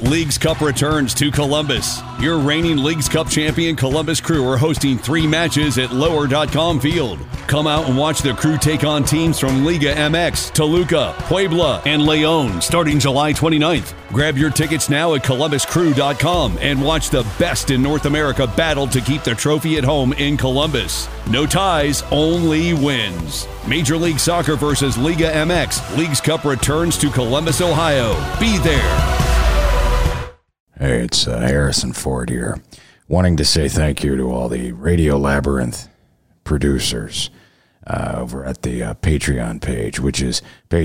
Leagues Cup returns to Columbus. Your reigning Leagues Cup champion Columbus Crew are hosting 3 matches at Lower.com Field. Come out and watch the Crew take on teams from Liga MX, Toluca, Puebla, and Leon starting July 29th. Grab your tickets now at ColumbusCrew.com and watch the best in North America battle to keep the trophy at home in Columbus. No ties, only wins. Major League Soccer versus Liga MX. Leagues Cup returns to Columbus, Ohio. Be there. Hey, it's Harrison Ford here, wanting to say thank you to all the Radio Labyrinth producers over at the Patreon page, which is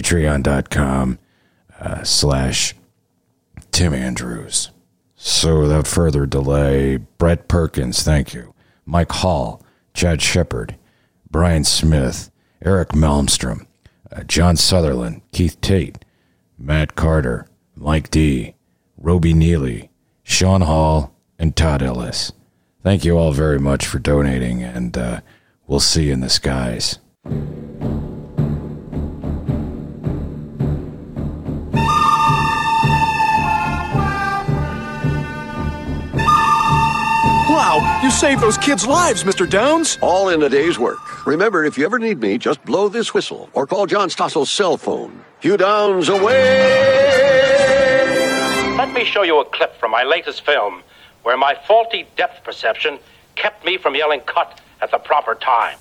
patreon.com/Tim Andrews. So without further delay, Brett Perkins, thank you. Mike Hall, Chad Shepard, Brian Smith, Eric Malmstrom, John Sutherland, Keith Tate, Matt Carter, Mike D., Roby Neely, Sean Hall, and Todd Ellis. Thank you all very much for donating, and we'll see you in the skies. Wow, you saved those kids' lives, Mr. Downs. All in a day's work. Remember, if you ever need me, just blow this whistle or call John Stossel's cell phone. Hugh Downs away! Let me show you a clip from my latest film where my faulty depth perception kept me from yelling cut at the proper time.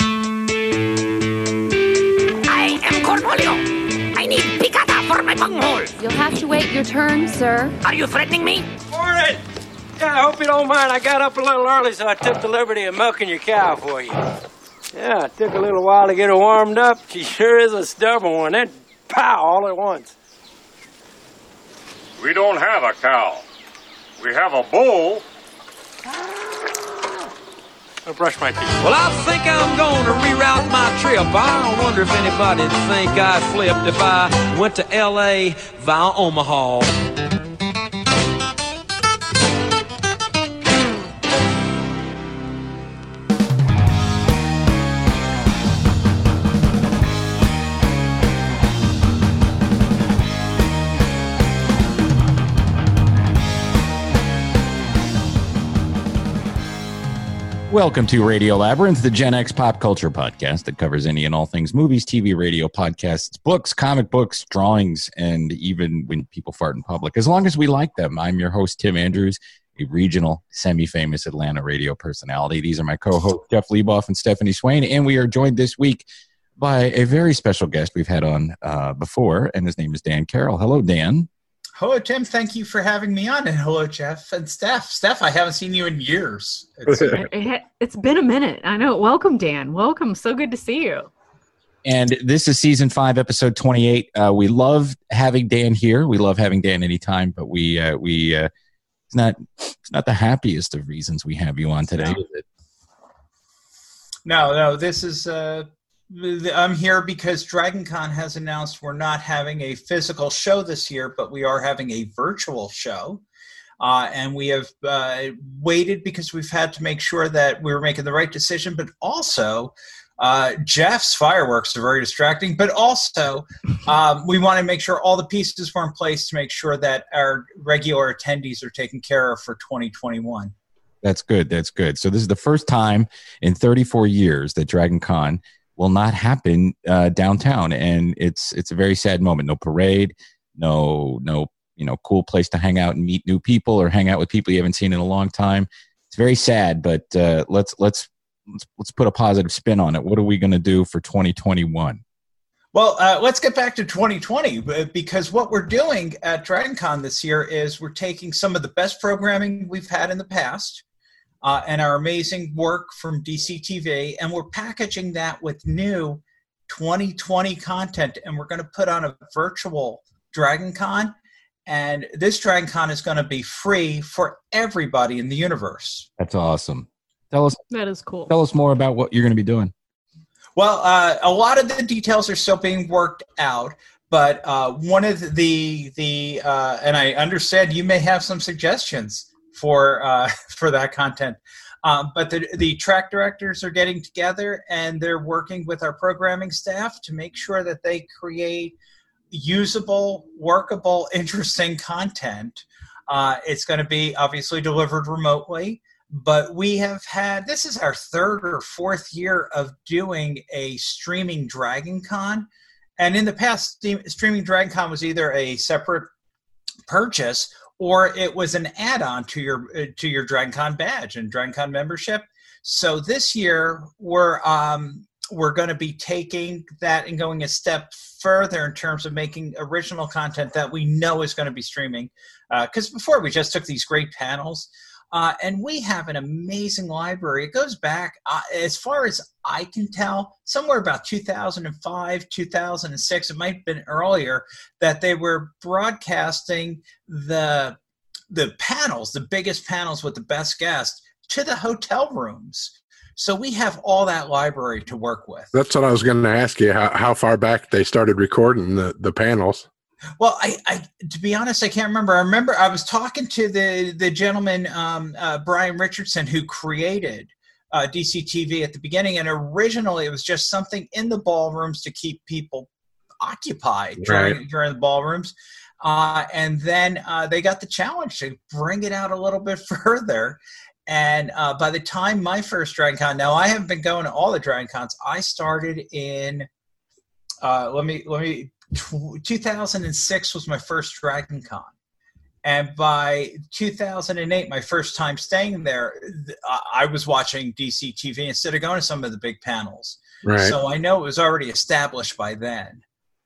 I am Cornholio. I need picata for my bunghole. You'll have to wait your turn, sir. Are you threatening me? Morning! Yeah, I hope you don't mind. I got up a little early, so I took the liberty of milking your cow for you. Yeah, it took a little while to get her warmed up. She sure is a stubborn one. Then, pow, all at once. We don't have a cow. We have a bull. I'll brush my teeth. Well, I think I'm gonna reroute my trip. I wonder if anybody'd think I flipped if I went to L.A. via Omaha. Welcome to Radio Labyrinth, the Gen X pop culture podcast that covers any and all things movies, TV, radio, podcasts, books, comic books, drawings, and even when people fart in public, as long as we like them. I'm your host, Tim Andrews, a regional, semi-famous Atlanta radio personality. These are my co-hosts, Jeff Leboff and Stephanie Swain, and we are joined this week by a very special guest we've had on before, and his name is Dan Carroll. Hello, Dan. Hello, Tim. Thank you for having me on. And hello, Jeff and Steph. Steph, I haven't seen you in years. It's been a minute. I know. Welcome, Dan. Welcome. So good to see you. And this is season 5, episode 28. We love having Dan here. We love having Dan anytime, but it's not the happiest of reasons we have you on today, is it? No. This is I'm here because DragonCon has announced we're not having a physical show this year, but we are having a virtual show. And we have waited because we've had to make sure that we were making the right decision, but also Jeff's fireworks are very distracting, but also we want to make sure all the pieces were in place to make sure that our regular attendees are taken care of for 2021. That's good. That's good. So this is the first time in 34 years that DragonCon will not happen downtown, and it's a very sad moment. No parade, no cool place to hang out and meet new people or hang out with people you haven't seen in a long time. It's very sad, but let's put a positive spin on it. What are we going to do for 2021? Well, let's get back to 2020, because what we're doing at DragonCon this year is we're taking some of the best programming we've had in the past, and our amazing work from DCTV, and we're packaging that with new 2020 content, and we're going to put on a virtual DragonCon, and this DragonCon is going to be free for everybody in the universe. That's awesome. That is cool. Tell us more about what you're going to be doing. Well, a lot of the details are still being worked out, but one of the and I understand you may have some suggestions for that content. But the track directors are getting together, and they're working with our programming staff to make sure that they create usable, workable, interesting content It's going to be obviously delivered remotely, but we have had, this is our third or fourth year of doing a streaming Dragon Con. And in the past, streaming Dragon Con was either a separate purchase or it was an add-on to your Dragon Con badge and Dragon Con membership. So this year we're going to be taking that and going a step further in terms of making original content that we know is going to be streaming. Because before we just took these great panels, and we have an amazing library. It goes back, as far as I can tell, somewhere about 2005, 2006, it might have been earlier, that they were broadcasting the panels, the biggest panels with the best guests, to the hotel rooms. So we have all that library to work with. That's what I was going to ask you, how far back they started recording the panels. Well, I to be honest, I can't remember. I remember I was talking to the gentleman, Brian Richardson, who created DCTV at the beginning. And originally it was just something in the ballrooms to keep people occupied during the ballrooms. And then they got the challenge to bring it out a little bit further. And by the time my first Dragon Con, now I haven't been going to all the Dragon Cons. I started in, 2006 was my first Dragon Con. And by 2008, my first time staying there, I was watching DCTV instead of going to some of the big panels. Right. So I know it was already established by then.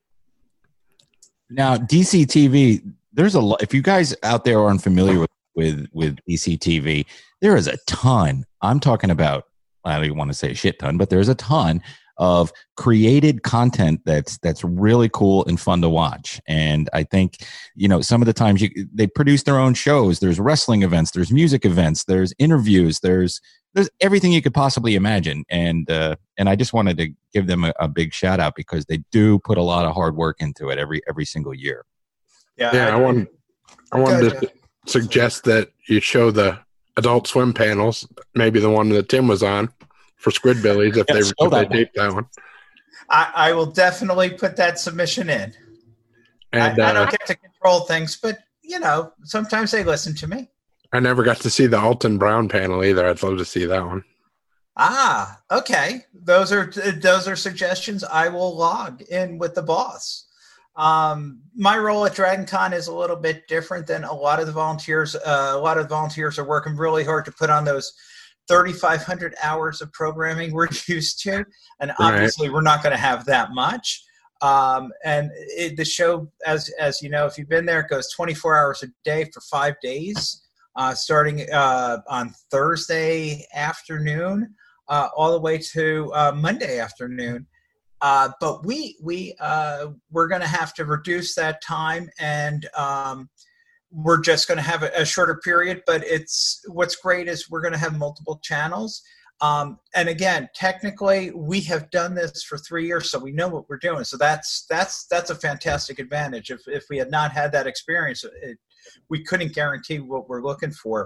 Now, DCTV, there's a lot. If you guys out there aren't familiar with DCTV, there is a ton. I'm talking about, I don't want to say a shit ton, but there's a ton of created content that's really cool and fun to watch. And I think, some of the times they produce their own shows. There's wrestling events, there's music events, there's interviews, there's everything you could possibly imagine. And I just wanted to give them a big shout out because they do put a lot of hard work into it every single year. Yeah, I wanted to suggest that you show the Adult Swim panels, maybe the one that Tim was on for Squidbillies if they taped that one. I will definitely put that submission in. And I don't get to control things, but sometimes they listen to me. I never got to see the Alton Brown panel either. I'd love to see that one. Okay. Those are suggestions I will log in with the boss. My role at Dragon Con is a little bit different than a lot of the volunteers. A lot of the volunteers are working really hard to put on those 3,500 hours of programming we're used to. And obviously we're not going to have that much. The show, as you know, if you've been there, it goes 24 hours a day for 5 days, starting on Thursday afternoon, all the way to Monday afternoon. But we're going to have to reduce that time, and we're just going to have a shorter period. But what's great is we're going to have multiple channels. And again, technically, we have done this for 3 years, so we know what we're doing. So that's a fantastic advantage. If we had not had that experience, we couldn't guarantee what we're looking for.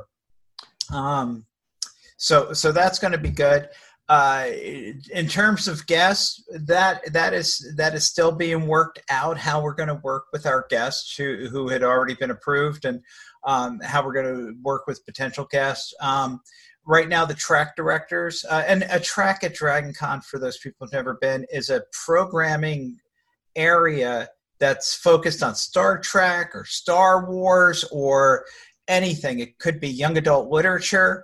So that's going to be good. In terms of guests, that is still being worked out, how we're going to work with our guests who had already been approved, and how we're going to work with potential guests. Right now, the track directors, and a track at Dragon Con, for those people who've never been, is a programming area that's focused on Star Trek or Star Wars or anything. It could be young adult literature.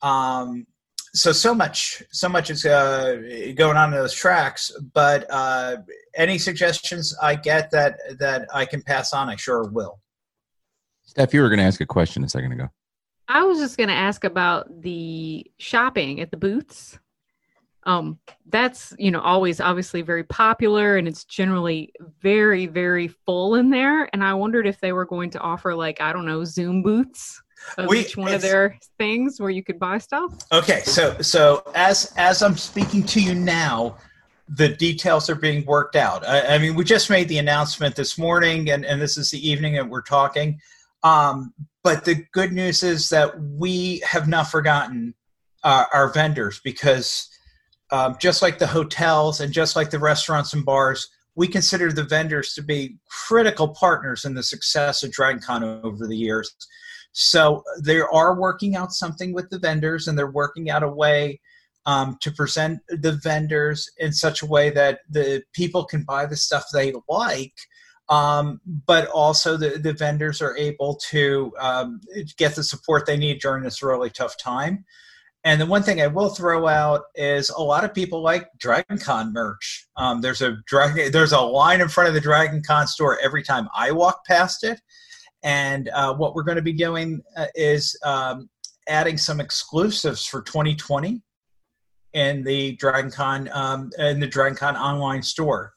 So much is going on in those tracks, but any suggestions I get that I can pass on, I sure will. Steph, you were going to ask a question a second ago. I was just going to ask about the shopping at the booths. That's, always obviously very popular, and it's generally very, very full in there. And I wondered if they were going to offer, Zoom booths of each one of their things where you could buy stuff. Okay, so as I'm speaking to you now, the details are being worked out. I mean, we just made the announcement this morning, and this is the evening that we're talking. But the good news is that we have not forgotten our vendors, because just like the hotels and just like the restaurants and bars, we consider the vendors to be critical partners in the success of Dragon Con over the years. So they are working out something with the vendors, and they're working out a way to present the vendors in such a way that the people can buy the stuff they like, but also the vendors are able to get the support they need during this really tough time. And the one thing I will throw out is a lot of people like DragonCon merch. There's a line in front of the DragonCon store every time I walk past it. And what we're going to be doing is adding some exclusives for 2020 in the DragonCon online store.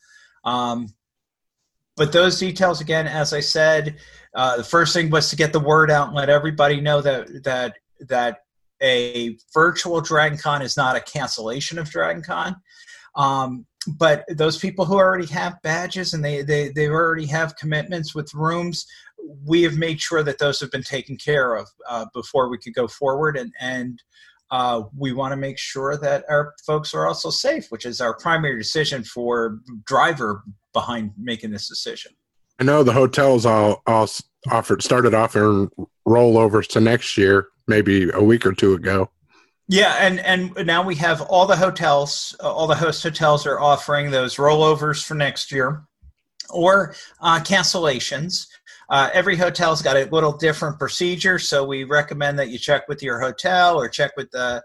But those details, again, as I said, the first thing was to get the word out and let everybody know that a virtual DragonCon is not a cancellation of DragonCon. But those people who already have badges and they already have commitments with rooms, we have made sure that those have been taken care of before we could go forward. And we want to make sure that our folks are also safe, which is our primary decision for driver behind making this decision. I know the hotels all started offering rollovers to next year, maybe a week or two ago. Yeah, and now we have all the hotels, all the host hotels are offering those rollovers for next year or cancellations. Every hotel's got a little different procedure, so we recommend that you check with your hotel or check with the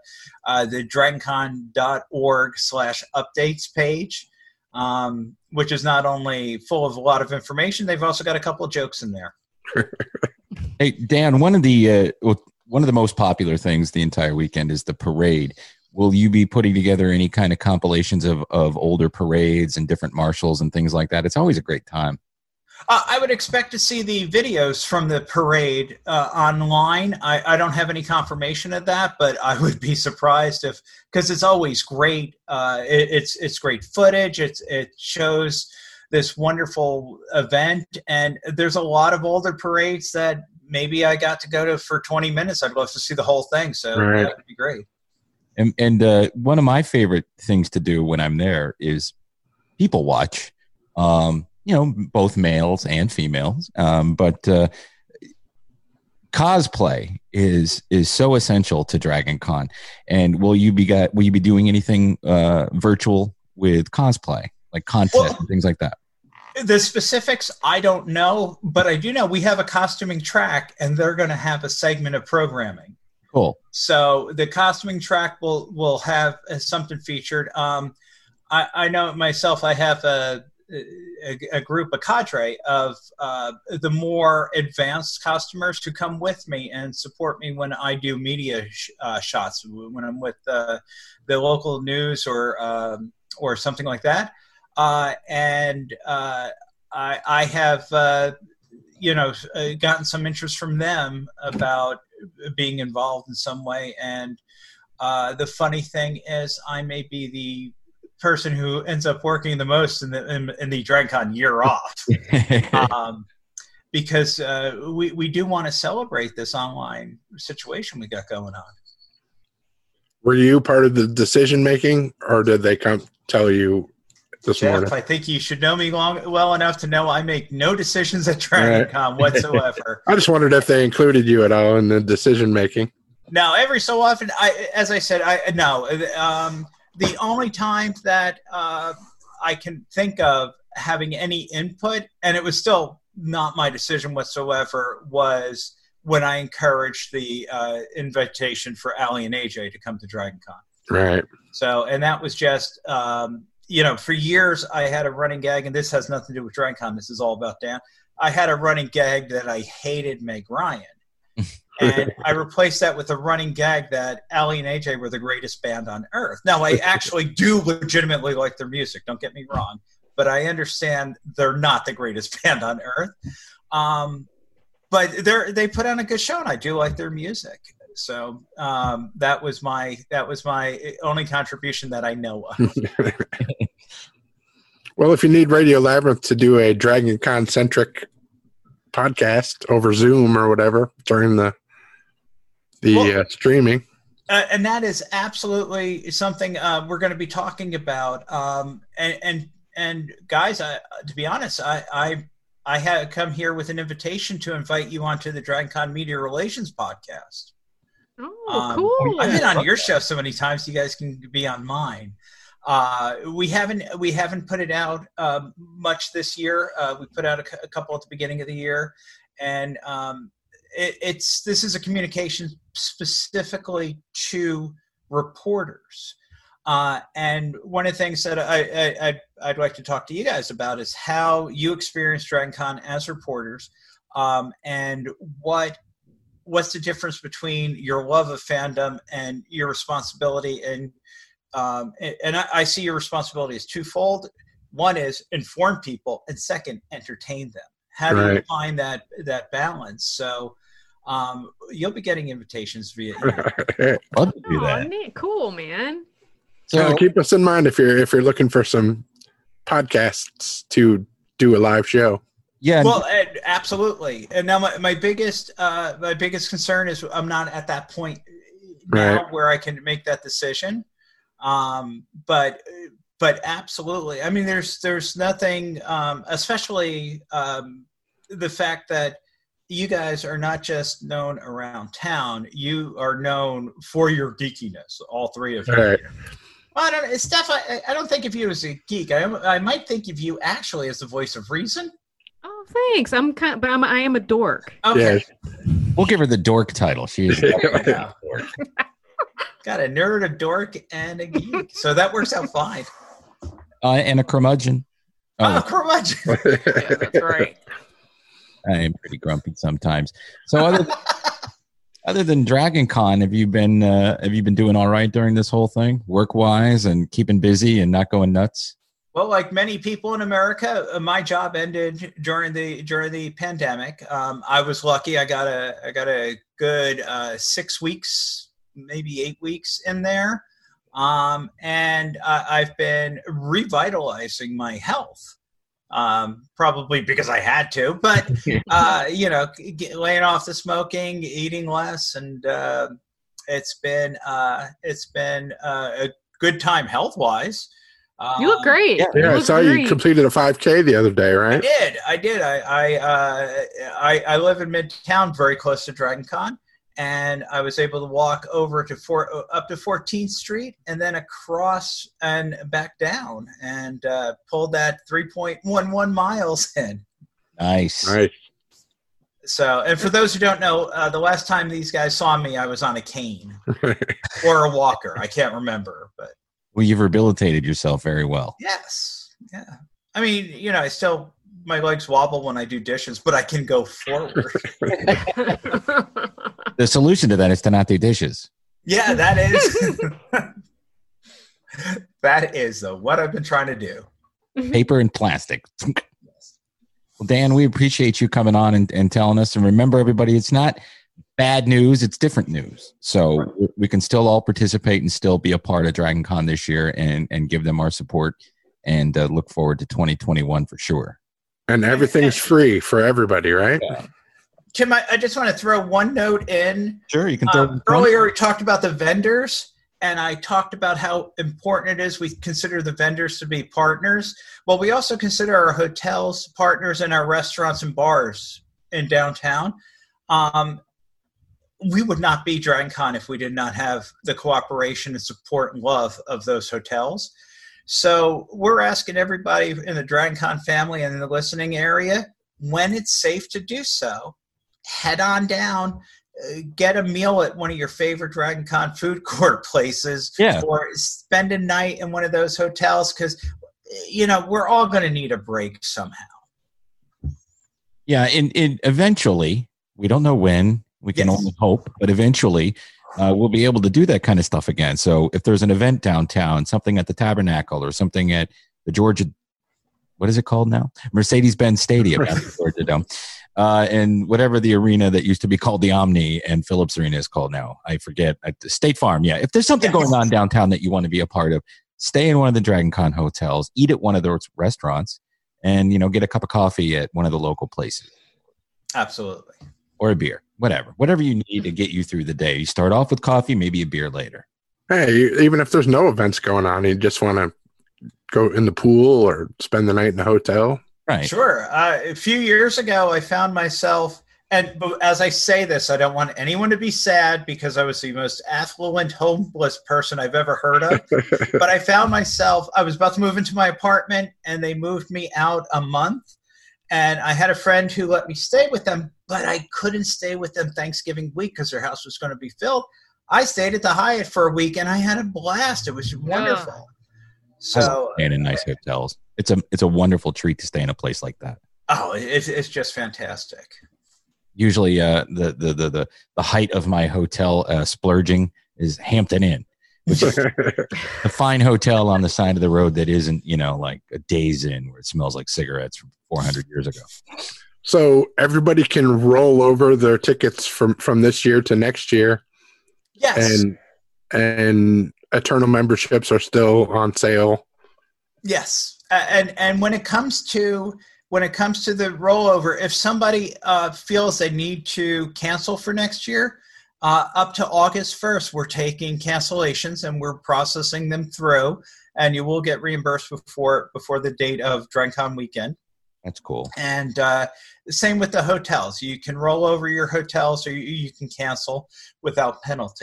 dragoncon.org/updates page, which is not only full of a lot of information, they've also got a couple of jokes in there. Hey, Dan, one of the most popular things the entire weekend is the parade. Will you be putting together any kind of compilations of older parades and different marshals and things like that? It's always a great time. I would expect to see the videos from the parade online. I don't have any confirmation of that, but I would be surprised because it's always great. It's great footage. It shows this wonderful event, and there's a lot of older parades that maybe I got to go to for 20 minutes. I'd love to see the whole thing, so right. That would be great. And one of my favorite things to do when I'm there is people watch. Both males and females. But cosplay is so essential to DragonCon. And will you be doing anything virtual with cosplay, like contests and things like that? The specifics, I don't know, but I do know we have a costuming track, and they're going to have a segment of programming. Cool. So the costuming track will have something featured. I know myself, I have a group, a cadre of the more advanced costumers who come with me and support me when I do media shots, when I'm with the local news or something like that. And I have gotten some interest from them about being involved in some way. And the funny thing is, I may be the person who ends up working the most in the DragonCon year off, because we do want to celebrate this online situation we got going on. Were you part of the decision making, or did they come tell you this morning? I think you should know me well enough to know I make no decisions at DragonCon whatsoever. I just wondered if they included you at all in the decision making. No, every so often, as I said, the only time that I can think of having any input, and it was still not my decision whatsoever, was when I encouraged the invitation for Ali and AJ to come to DragonCon. Right. So, and that was just, for years I had a running gag, and this has nothing to do with DragonCon. This is all about Dan. I had a running gag that I hated Meg Ryan. And I replaced that with a running gag that Ali and AJ were the greatest band on earth. Now, I actually do legitimately like their music, don't get me wrong, but I understand they're not the greatest band on earth. But they put on a good show, and I do like their music. So that was my only contribution that I know of. Well, if you need Radio Labyrinth to do a DragonCon-centric podcast over Zoom or whatever during the streaming. And that is absolutely something we're going to be talking about. And guys, to be honest, I I have come here with an invitation to invite you onto the DragonCon Media Relations podcast. Oh, cool! I've been on your show so many times. You guys can be on mine. We haven't put it out much this year. We put out a couple at the beginning of the year, and this is a communication specifically to reporters. And one of the things that I'd like to talk to you guys about is how you experience DragonCon as reporters, and what's the difference between your love of fandom and your responsibility. And I see your responsibility as twofold. One is inform people, and second, entertain them. How do you find that balance? So you'll be getting invitations via email. Love to do that. Neat. Cool, man. So keep us in mind if you're looking for some podcasts to do a live show. Yeah. Well, absolutely. And now my biggest concern is I'm not at that point now where I can make that decision. But absolutely. I mean, there's nothing, especially the fact that you guys are not just known around town. You are known for your geekiness, all three of you. Right. Well, Steph, I don't think of you as a geek. I might think of you actually as the voice of reason. Oh, thanks. I am a dork. Okay. Yeah. We'll give her the dork title. She is a dork. Got a nerd, a dork, and a geek. So that works out fine. And a curmudgeon. Curmudgeon. Yeah, that's right. I am pretty grumpy sometimes. So other than DragonCon, have you been doing all right during this whole thing, work-wise, and keeping busy and not going nuts? Well, like many people in America, my job ended during the pandemic. I was lucky; I got a good 6 weeks, maybe 8 weeks in there, and I've been revitalizing my health. Probably because I had to, but laying off the smoking, eating less, and it's been a good time health-wise. You look great. Yeah, I saw you completed a 5K the other day, right? I did. I live in Midtown, very close to DragonCon, and I was able to walk over to up to 14th Street and then across and back down, and pulled that 3.11 miles in. Nice. So, and for those who don't know, the last time these guys saw me, I was on a cane or a walker. I can't remember, but. Well, you've rehabilitated yourself very well. Yes. Yeah. I mean, my legs wobble when I do dishes, but I can go forward. The solution to that is to not do dishes. Yeah, that is. That is what I've been trying to do. Paper and plastic. Well, Dan, we appreciate you coming on and telling us. And remember, everybody, it's not bad news, it's different news. So we can still all participate and still be a part of DragonCon this year and give them our support and look forward to 2021 for sure. And everything's free for everybody, right? Yeah. Tim, I just want to throw one note in. Sure, you can throw earlier we talked about the vendors, and I talked about how important it is we consider the vendors to be partners. Well, we also consider our hotels partners and our restaurants and bars in downtown. We would not be DragonCon if we did not have the cooperation and support and love of those hotels. So we're asking everybody in the DragonCon family and in the listening area, when it's safe to do so, head on down, get a meal at one of your favorite DragonCon food court places, or spend a night in one of those hotels, because, we're all going to need a break somehow. Yeah, and eventually, we don't know when, we can only hope, but eventually we'll be able to do that kind of stuff again. So if there's an event downtown, something at the Tabernacle or something at the Georgia, what is it called now? Mercedes-Benz Stadium at the Georgia Dome. And whatever the arena that used to be called the Omni and Phillips Arena is called now. I forget. At the State Farm, yeah. If there's something going on downtown that you want to be a part of, stay in one of the DragonCon hotels, eat at one of those restaurants, and, get a cup of coffee at one of the local places. Absolutely. Or a beer, whatever you need to get you through the day. You start off with coffee, maybe a beer later. Hey, even if there's no events going on, you just want to go in the pool or spend the night in the hotel. Right. Sure. A few years ago, I found myself, and as I say this, I don't want anyone to be sad because I was the most affluent homeless person I've ever heard of. But I found myself, I was about to move into my apartment, and they moved me out a month. And I had a friend who let me stay with them, but I couldn't stay with them Thanksgiving week because their house was going to be filled. I stayed at the Hyatt for a week, and I had a blast. It was wonderful. Yeah. So, staying in nice hotels. It's a wonderful treat to stay in a place like that. Oh, it's just fantastic. Usually, the height of my hotel splurging is Hampton Inn, which is a fine hotel on the side of the road that isn't, like a Days Inn where it smells like cigarettes from 400 years ago. So everybody can roll over their tickets from this year to next year. Yes. And Eternal memberships are still on sale. Yes. And when it comes to the rollover, if somebody feels they need to cancel for next year, up to August 1st, we're taking cancellations and we're processing them through, and you will get reimbursed before the date of DragonCon weekend. That's cool. And same with the hotels. You can roll over your hotels or you can cancel without penalty.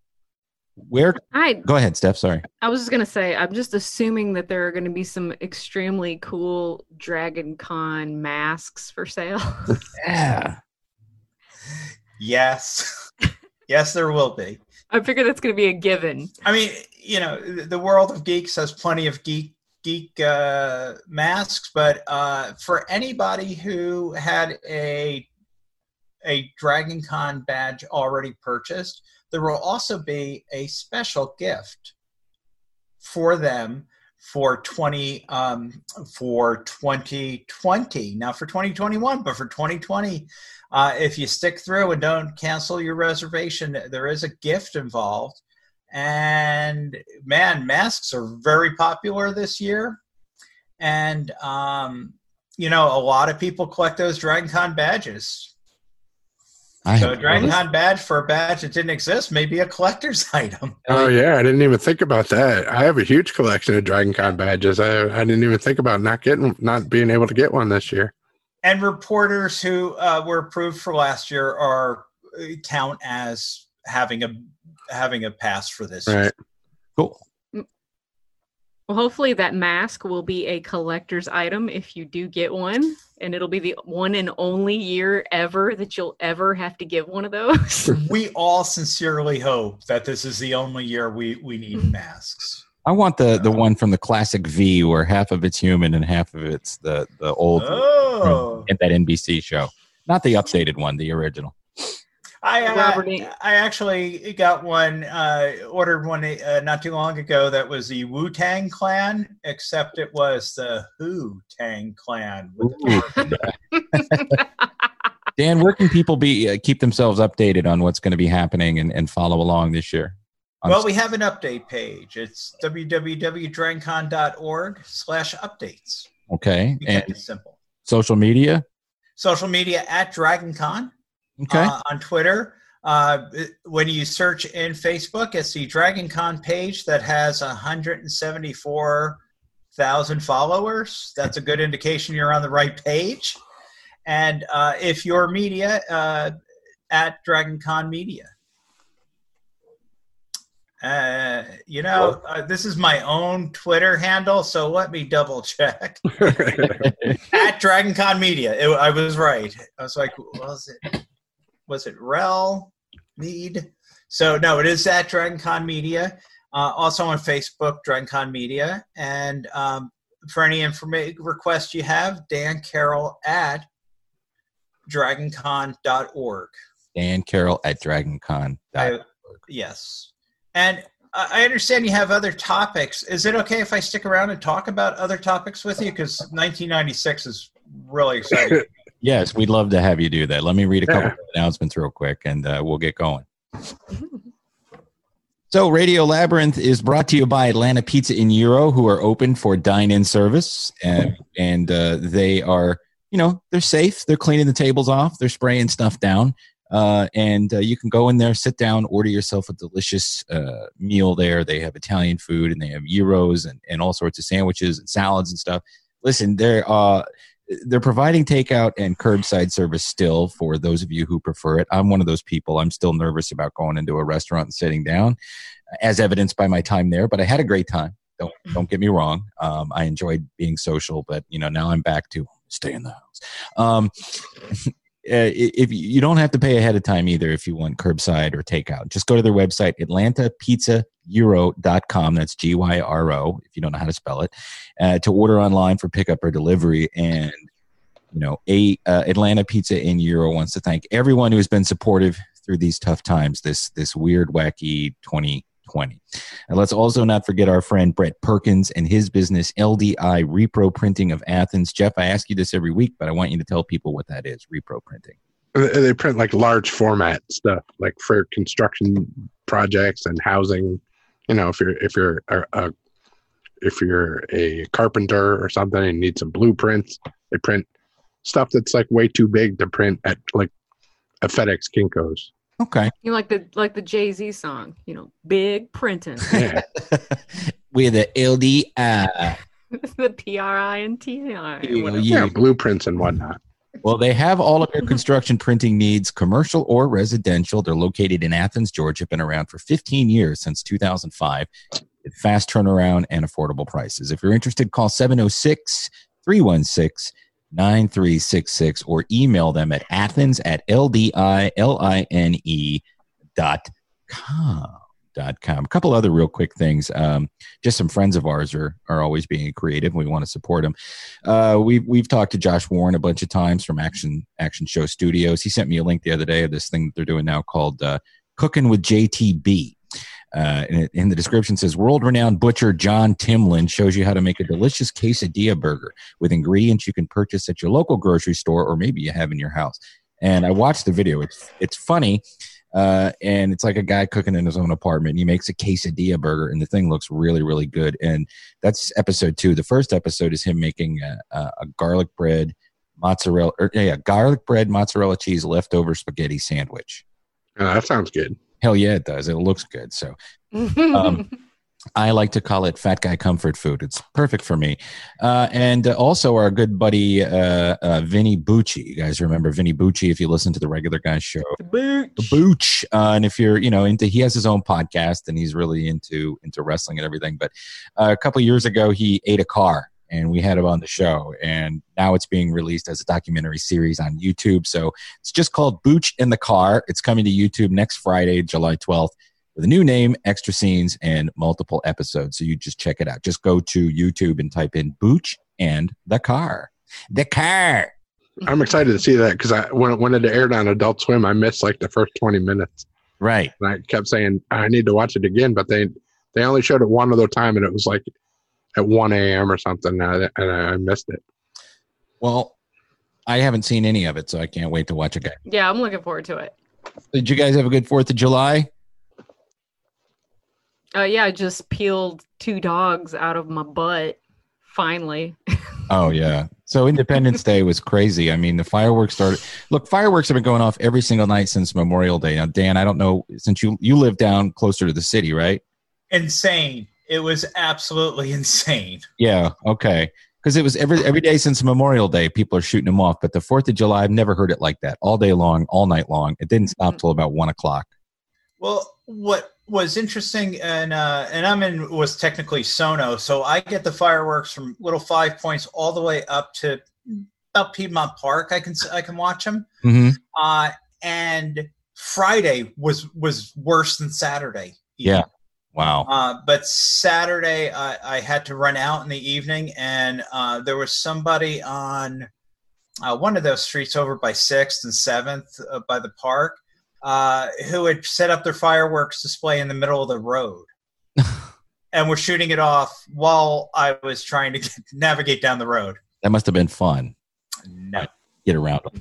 Go ahead, Steph. Sorry. I was just going to say, I'm just assuming that there are going to be some extremely cool DragonCon masks for sale. Yeah. Yes. Yes, there will be. I figure that's going to be a given. I mean, the world of geeks has plenty of geek masks, but for anybody who had a DragonCon badge already purchased, there will also be a special gift for them for 2020. Not for 2021, but for 2020. If you stick through and don't cancel your reservation, there is a gift involved. And man, masks are very popular this year. And, a lot of people collect those DragonCon badges. So a DragonCon badge for a badge that didn't exist may be a collector's item. Oh, yeah. I didn't even think about that. I have a huge collection of DragonCon badges. I didn't even think about not being able to get one this year. And reporters who were approved for last year count as having a pass for this year. Right. Cool. Well, hopefully that mask will be a collector's item if you do get one, and it'll be the one and only year ever that you'll ever have to give one of those. We all sincerely hope that this is the only year we need masks. I want the one from the classic V where half of it's human and half of it's the old at that NBC show. Not the updated one, the original. I actually got one, ordered one not too long ago that was the Wu-Tang Clan, except it was the Hu-Tang Clan. Dan, where can people keep themselves updated on what's going to be happening and follow along this year? Well, we have an update page. It's www.dragoncon.org/updates. Okay. And it's simple. Social media? Social media at DragonCon. Okay. On Twitter. When you search in Facebook, it's the DragonCon page that has 174,000 followers. That's a good indication you're on the right page. And if you're media, at DragonCon Media. This is my own Twitter handle, so let me double check. At DragonCon Media. I was right. I was like, was it Rel Mead? So no, it is at DragonCon Media. Also on Facebook, DragonCon Media. And for any information request you have, Dan Carroll at DragonCon.org. Dan Carroll at DragonCon.org. Yes. And I understand you have other topics. Is it okay if I stick around and talk about other topics with you? Because 1996 is really exciting. Yes, we'd love to have you do that. Let me read a couple of announcements real quick, and we'll get going. So Radio Labyrinth is brought to you by Atlanta Pizza in Euro, who are open for dine-in service. And they are, they're safe. They're cleaning the tables off. They're spraying stuff down. And you can go in there, sit down, order yourself a delicious meal there. They have Italian food, and they have gyros and all sorts of sandwiches and salads and stuff. Listen, they're providing takeout and curbside service still for those of you who prefer it. I'm one of those people. I'm still nervous about going into a restaurant and sitting down, as evidenced by my time there. But I had a great time. Don't get me wrong. I enjoyed being social, but now I'm back to stay in the house. If you don't have to pay ahead of time either, if you want curbside or takeout, just go to their website, AtlantaPizzaEuro.com. That's GYRO, if you don't know how to spell it, to order online for pickup or delivery. And, Atlanta Pizza in Euro wants to thank everyone who has been supportive through these tough times, this weird, wacky 2020. And let's also not forget our friend Brett Perkins and his business, LDI Repro Printing of Athens. Jeff, I ask you this every week, but I want you to tell people what that is, repro printing. They print like large format stuff, like for construction projects and housing. If you're a carpenter or something and need some blueprints, they print stuff that's like way too big to print at like a FedEx Kinko's. Okay. You like the Jay-Z song, big printing. Yeah. With the LDI. The PRINTI. Yeah, blueprints and whatnot. Well, they have all of your construction printing needs, commercial or residential. They're located in Athens, Georgia, been around for 15 years, since 2005. Fast turnaround and affordable prices. If you're interested, call 706-316-9366 or email them at athens@LDILINE.com. A couple other real quick things. Just some friends of ours are always being creative, and we want to support them. We've talked to Josh Warren a bunch of times from Action Show Studios. He sent me a link the other day of this thing that they're doing now called Cooking with JTB. In the description says, world-renowned butcher John Timlin shows you how to make a delicious quesadilla burger with ingredients you can purchase at your local grocery store or maybe you have in your house. And I watched the video. It's funny, and it's like a guy cooking in his own apartment. And he makes a quesadilla burger, and the thing looks really, really good. And that's episode 2. The first episode is him making a garlic bread, mozzarella cheese leftover spaghetti sandwich. Oh, that sounds good. Hell yeah, it does. It looks good. So I like to call it fat guy comfort food. It's perfect for me. And also our good buddy Vinny Bucci. You guys remember Vinny Bucci if you listen to the Regular Guys show. The Booch. And if you're, he has his own podcast and he's really into wrestling and everything. But a couple of years ago, he ate a car. And we had him on the show, and now it's being released as a documentary series on YouTube. So it's just called Booch in the Car. It's coming to YouTube next Friday, July 12th, with a new name, extra scenes, and multiple episodes. So you just check it out. Just go to YouTube and type in Booch and the Car. The Car. I'm excited to see that because when it aired on Adult Swim, I missed like the first 20 minutes. Right. And I kept saying, I need to watch it again, but they only showed it one other time, and it was like at 1 a.m. or something, and I missed it. Well, I haven't seen any of it, so I can't wait to watch it again. Yeah, I'm looking forward to it. Did you guys have a good 4th of July? Yeah, I just peeled 2 dogs out of my butt, finally. Oh, yeah. So Independence Day was crazy. I mean, the fireworks started. Look, fireworks have been going off every single night since Memorial Day. Now, Dan, I don't know, since you live down closer to the city, right? Insane. It was absolutely insane. Yeah, okay. Because it was every day since Memorial Day, people are shooting them off. But the 4th of July, I've never heard it like that. All day long, all night long. It didn't stop till about 1 o'clock. Well, what was interesting, and was technically Sono, so I get the fireworks from Little 5 Points all the way up to about Piedmont Park. I can watch them. Mm-hmm. And Friday was worse than Saturday. Yeah. Wow. But Saturday, I had to run out in the evening, and there was somebody on one of those streets over by 6th and 7th by the park who had set up their fireworks display in the middle of the road and were shooting it off while I was trying to navigate down the road. That must have been fun. No. Get around them.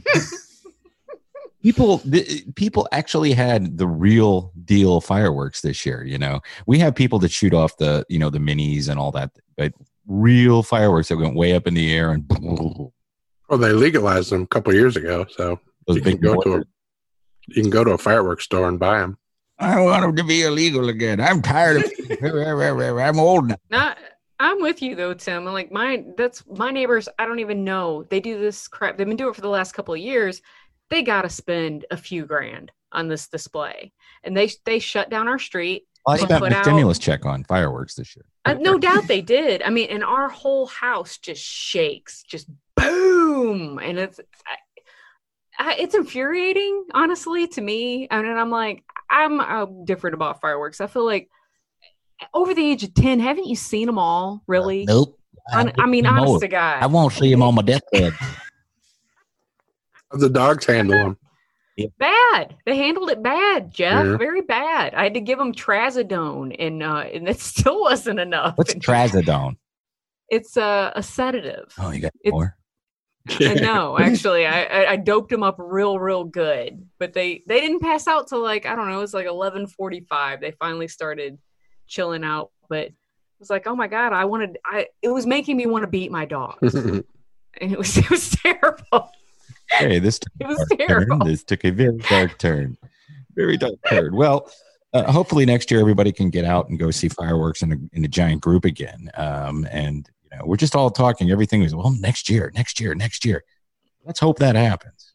People actually had the real deal fireworks this year. We have people that shoot off the the minis and all that, but real fireworks that went way up in the air and. Well, they legalized them a couple of years ago, so you can go to a fireworks store and buy them. I want them to be illegal again. I'm tired of. I'm old now. I'm with you though, Tim. Like my neighbors. I don't even know. They do this crap. They've been doing it for the last couple of years. They got to spend a few grand on this display, and they shut down our street. I spent my stimulus check on fireworks this year. No doubt they did. I mean, and our whole house just shakes, just boom, and it's infuriating, honestly, to me. I mean, I'm like, I'm different about fireworks. I feel like over the age of 10, haven't you seen them all? Really? Nope. I mean, honest to God, I won't see them on my deathbed. The dogs handle them. Bad. They handled it bad, Jeff. Yeah. Very bad. I had to give them trazodone, and it still wasn't enough. What's trazodone? It's a sedative. Oh, you got more? No, actually, I doped them up real good, but they didn't pass out till like, I don't know, it was like 11:45. They finally started chilling out, but it was like, oh my God, it was making me want to beat my dogs, and it was terrible. Hey, this took This took a very dark turn. Very dark turn. Well, hopefully next year everybody can get out and go see fireworks in a giant group again. And we're just all talking. Everything was, well, next year. Let's hope that happens.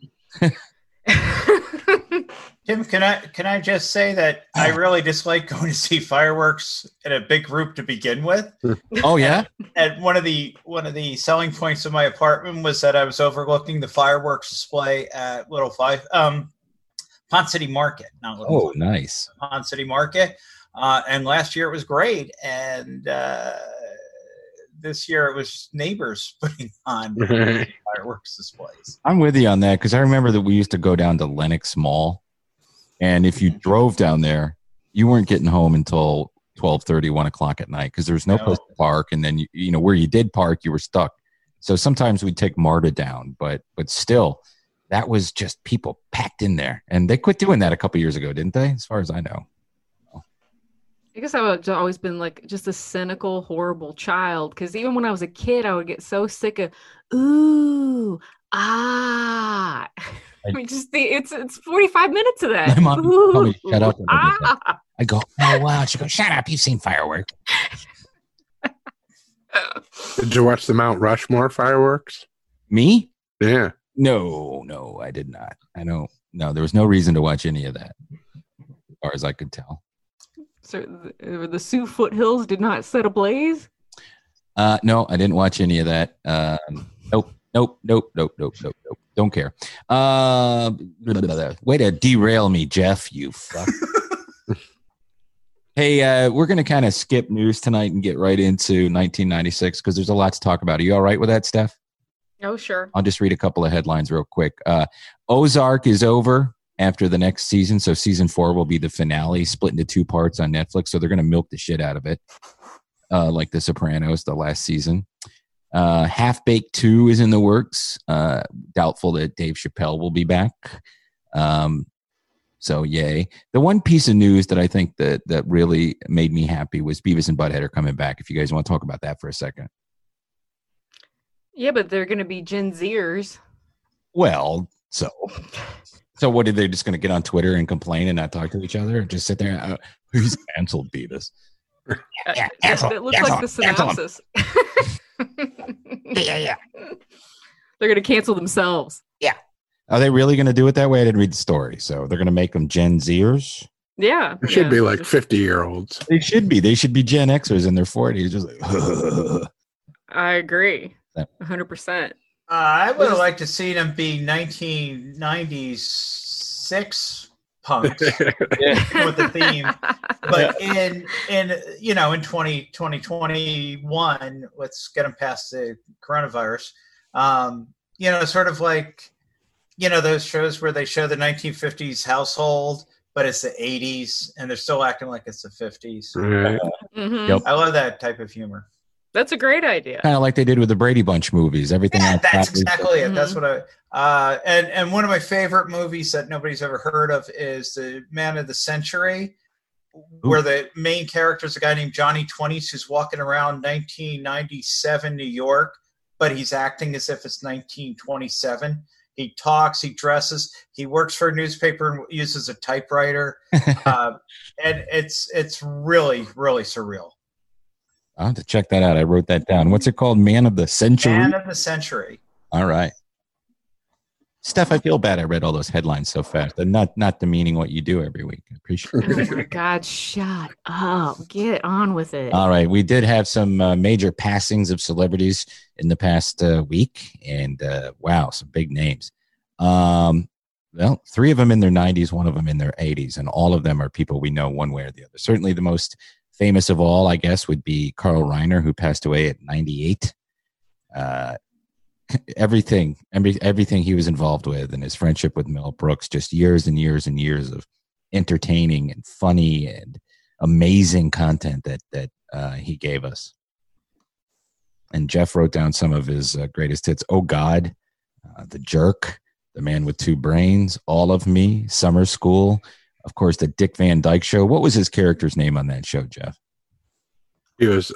Tim, can I just say that I really dislike going to see fireworks in a big group to begin with? Oh yeah. And one of the selling points of my apartment was that I was overlooking the fireworks display at Pond City Market. Nice. Pond City Market, and last year it was great, and this year it was neighbors putting on fireworks displays. I'm with you on that because I remember that we used to go down to Lenox Mall. And if you drove down there, you weren't getting home until 12:30, 1 o'clock at night because there was no place to park. And then, where you did park, you were stuck. So sometimes we'd take MARTA down. But still, that was just people packed in there. And they quit doing that a couple years ago, didn't they? As far as I know. I guess I've always been like just a cynical, horrible child. Because even when I was a kid, I would get so sick of, ooh, ah. I mean, just it's 45 minutes of that. My mom told me to shut up. I go, oh wow. She goes, shut up. You've seen fireworks. Did you watch the Mount Rushmore fireworks? Me? Yeah. No, I did not. I don't. No, there was no reason to watch any of that, as far as I could tell. So the Sioux foothills did not set ablaze? No, I didn't watch any of that. Nope. Don't care. Way to derail me, Jeff, you fuck. Hey, we're going to kind of skip news tonight and get right into 1996 because there's a lot to talk about. Are you all right with that, Steph? Oh, sure. I'll just read a couple of headlines real quick. Ozark is over after the next season, so season 4 will be the finale, split into 2 parts on Netflix, so they're going to milk the shit out of it, like The Sopranos, the last season. Half-Baked 2 is in the works. Doubtful that Dave Chappelle will be back. So yay. The one piece of news that I think that really made me happy was Beavis and Butthead are coming back. If you guys want to talk about that for a second. Yeah, but they're going to be Gen Zers. Well, so what, are they just going to get on Twitter and complain and not talk to each other? Just sit there? Who's canceled Beavis? It looks like the synopsis. Yeah. They're going to cancel themselves. Yeah. Are they really going to do it that way? I didn't read the story. So they're going to make them Gen Zers? Yeah. It should be like 50-year-olds. They should be. They should be Gen Xers in their 40s. Just like, I agree. 100%. I would have liked to see them be 1996 punks with the theme. But in 2021, let's get them past the coronavirus. Sort of like, those shows where they show the 1950s household, but it's the 80s and they're still acting like it's the 50s. Right. Mm-hmm. I love that type of humor. That's a great idea. Kind of like they did with the Brady Bunch movies. Everything. Yeah, that's exactly it. Mm-hmm. That's what and one of my favorite movies that nobody's ever heard of is The Man of the Century, where the main character is a guy named Johnny 20s who's walking around 1997 New York, but he's acting as if it's 1927. He talks, he dresses, he works for a newspaper and uses a typewriter. And it's really, really surreal. I'll have to check that out. I wrote that down. What's it called? Man of the Century? Man of the Century. All right. Steph, I feel bad I read all those headlines so fast. And not demeaning what you do every week. I appreciate it. Oh my God, shut up. Get on with it. All right. We did have some major passings of celebrities in the past week. And wow, some big names. Well, 3 of them in their 90s, 1 of them in their 80s. And all of them are people we know one way or the other. Certainly the most famous of all, I guess, would be Carl Reiner, who passed away at 98. Everything he was involved with and his friendship with Mel Brooks, just years and years and years of entertaining and funny and amazing content that he gave us. And Jeff wrote down some of his greatest hits. Oh God, The Jerk, The Man with Two Brains, All of Me, Summer School, of course, The Dick Van Dyke Show. What was his character's name on that show, Jeff? He was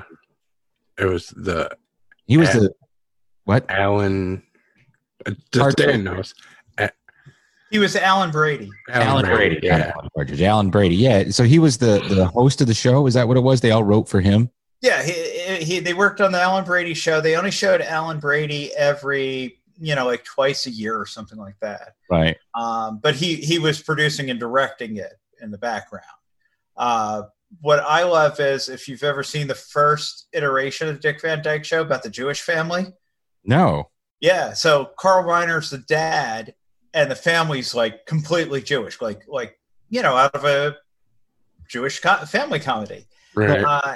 what? Alan. Just Dan knows. He was Alan Brady. Alan Brady. Yeah. Alan Brady. Yeah. So he was the host of the show. Is that what it was? They all wrote for him? Yeah. They worked on the Alan Brady show. They only showed Alan Brady every, like twice a year or something like that. Right. But he was producing and directing it in the background. What I love is if you've ever seen the first iteration of the Dick Van Dyke Show about the Jewish family. No. Yeah. So Carl Reiner's the dad, and the family's like completely Jewish, like out of a Jewish family comedy. Right.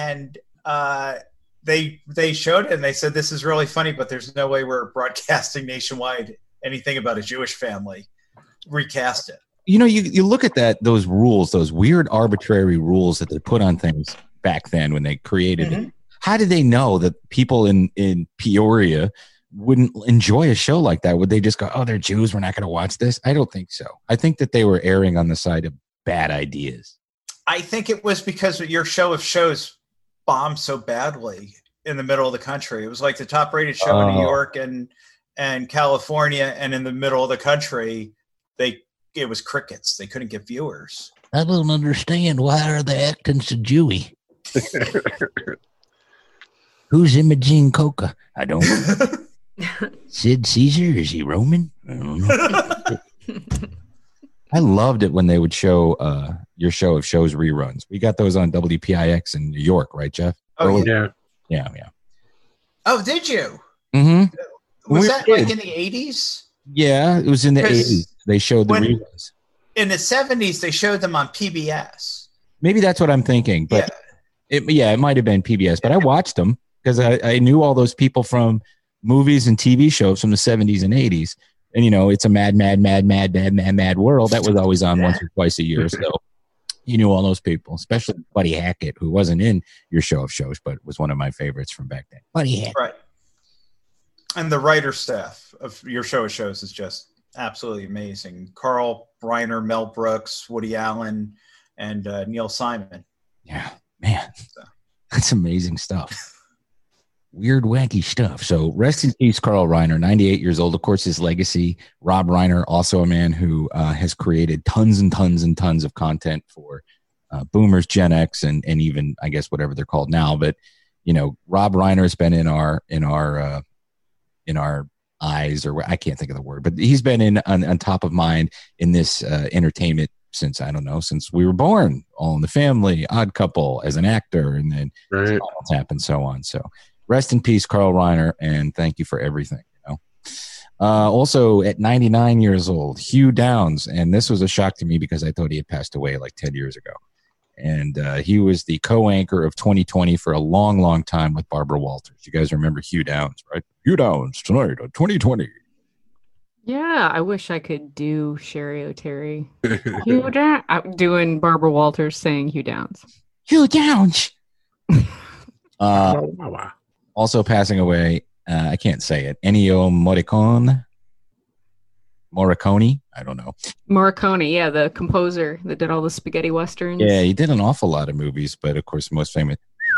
They showed it and they said, this is really funny, but there's no way we're broadcasting nationwide anything about a Jewish family. Recast it. You look at those rules, those weird arbitrary rules that they put on things back then when they created it. How did they know that people in Peoria wouldn't enjoy a show like that? Would they just go, oh, they're Jews, we're not going to watch this? I don't think so. I think that they were erring on the side of bad ideas. I think it was because your show of shows bombed so badly in the middle of the country. It was like the top rated show in New York and California, and in the middle of the country, it was crickets. They couldn't get viewers. I don't understand. Why are they acting so Jewy? Who's Imogene Coca? I don't know. Sid Caesar? Is he Roman? I don't know. I loved it when they would show your show of shows reruns. We got those on WPIX in New York, right, Jeff? Oh, yeah. Yeah. Oh, did you? Mm-hmm. Was that like in the 80s? Yeah, it was in the 80s. They showed the reruns. In the 70s, they showed them on PBS. Maybe that's what I'm thinking. But it might have been PBS. But I watched them because I knew all those people from movies and TV shows from the 70s and 80s. And, it's a mad world. That was always on once or twice a year. So you knew all those people, especially Buddy Hackett, who wasn't in your show of shows, but was one of my favorites from back then. Buddy Hackett. Right. And the writer staff of your show of shows is just absolutely amazing. Carl Reiner, Mel Brooks, Woody Allen, and Neil Simon. Yeah, man. That's amazing stuff. Weird, wacky stuff. So rest in peace, Carl Reiner, 98 years old. Of course, his legacy, Rob Reiner, also a man who has created tons and tons and tons of content for boomers, Gen X, and even, I guess, whatever they're called now. But, Rob Reiner has been in our eyes, or I can't think of the word, but he's been on top of mind in this entertainment since we were born. All in the Family, Odd Couple, as an actor, and then Spinal Tap and so on. So rest in peace, Carl Reiner, and thank you for everything. Also at 99 years old, Hugh Downs, and this was a shock to me because I thought he had passed away like 10 years ago. And he was the co-anchor of 2020 for a long, long time with Barbara Walters. You guys remember Hugh Downs, right? Hugh Downs tonight on 2020. Yeah, I wish I could do Sherry O'Terry. Hugh Downs. I'm doing Barbara Walters saying Hugh Downs. Hugh Downs. Also passing away, I can't say it, Ennio Morricone. I don't know. Morricone, yeah, the composer that did all the spaghetti westerns. Yeah, he did an awful lot of movies, but of course, most famous.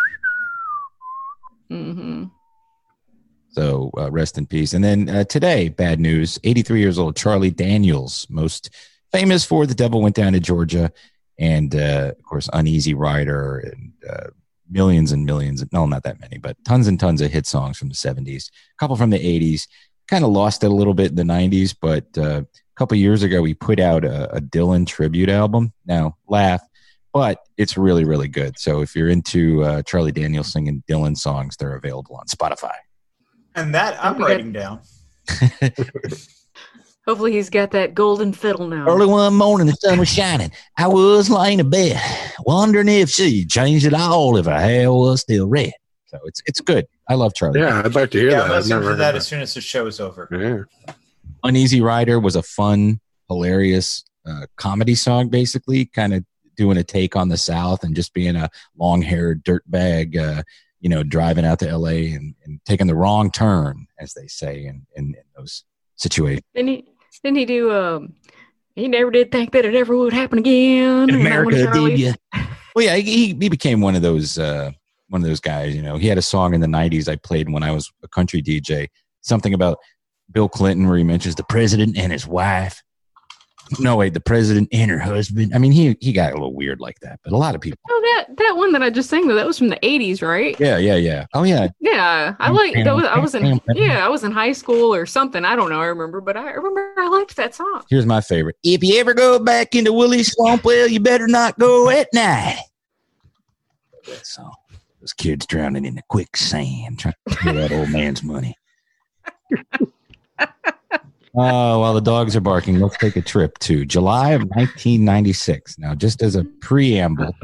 Mm-hmm. So rest in peace. And then today, bad news, 83 years old, Charlie Daniels, most famous for The Devil Went Down to Georgia, and of course, Uneasy Rider, and millions and millions, no, not that many, but tons and tons of hit songs from the 70s, a couple from the 80s, kind of lost it a little bit in the 90s, but a couple years ago, we put out a Dylan tribute album. Now, laugh, but it's really, really good. So if you're into Charlie Daniels singing Dylan songs, they're available on Spotify. And that I'm writing down. Hopefully he's got that golden fiddle now. Early one morning, the sun was shining. I was laying in bed, wondering if she'd changed it all, if her hair was still red. So it's good. I love Charlie. Yeah, I'd like to hear that. I'm listening to that as soon as the show is over. Yeah. Uneasy Rider was a fun, hilarious comedy song, basically, kind of doing a take on the South and just being a long-haired dirtbag, driving out to L.A. and taking the wrong turn, as they say in those situations. Didn't he do, he never did think that it ever would happen again. In America, did you? Well, yeah, he became one of those guys, he had a song in the 90s I played when I was a country DJ, something about Bill Clinton where he mentions the president and his wife. No, wait, the president and her husband. I mean, he got a little weird like that, but a lot of people. Oh, that one that I just sang, though, that was from the 80s, right? Yeah. Oh, yeah. Yeah, I like that. I was in high school or something. I don't know. I remember, but I remember I liked that song. Here's my favorite. If you ever go back into Willie's Swamp, well, you better not go at night. That song. Those kids drowning in the quicksand trying to get that old man's money. Oh, while the dogs are barking, let's take a trip to July of 1996. Now, just as a preamble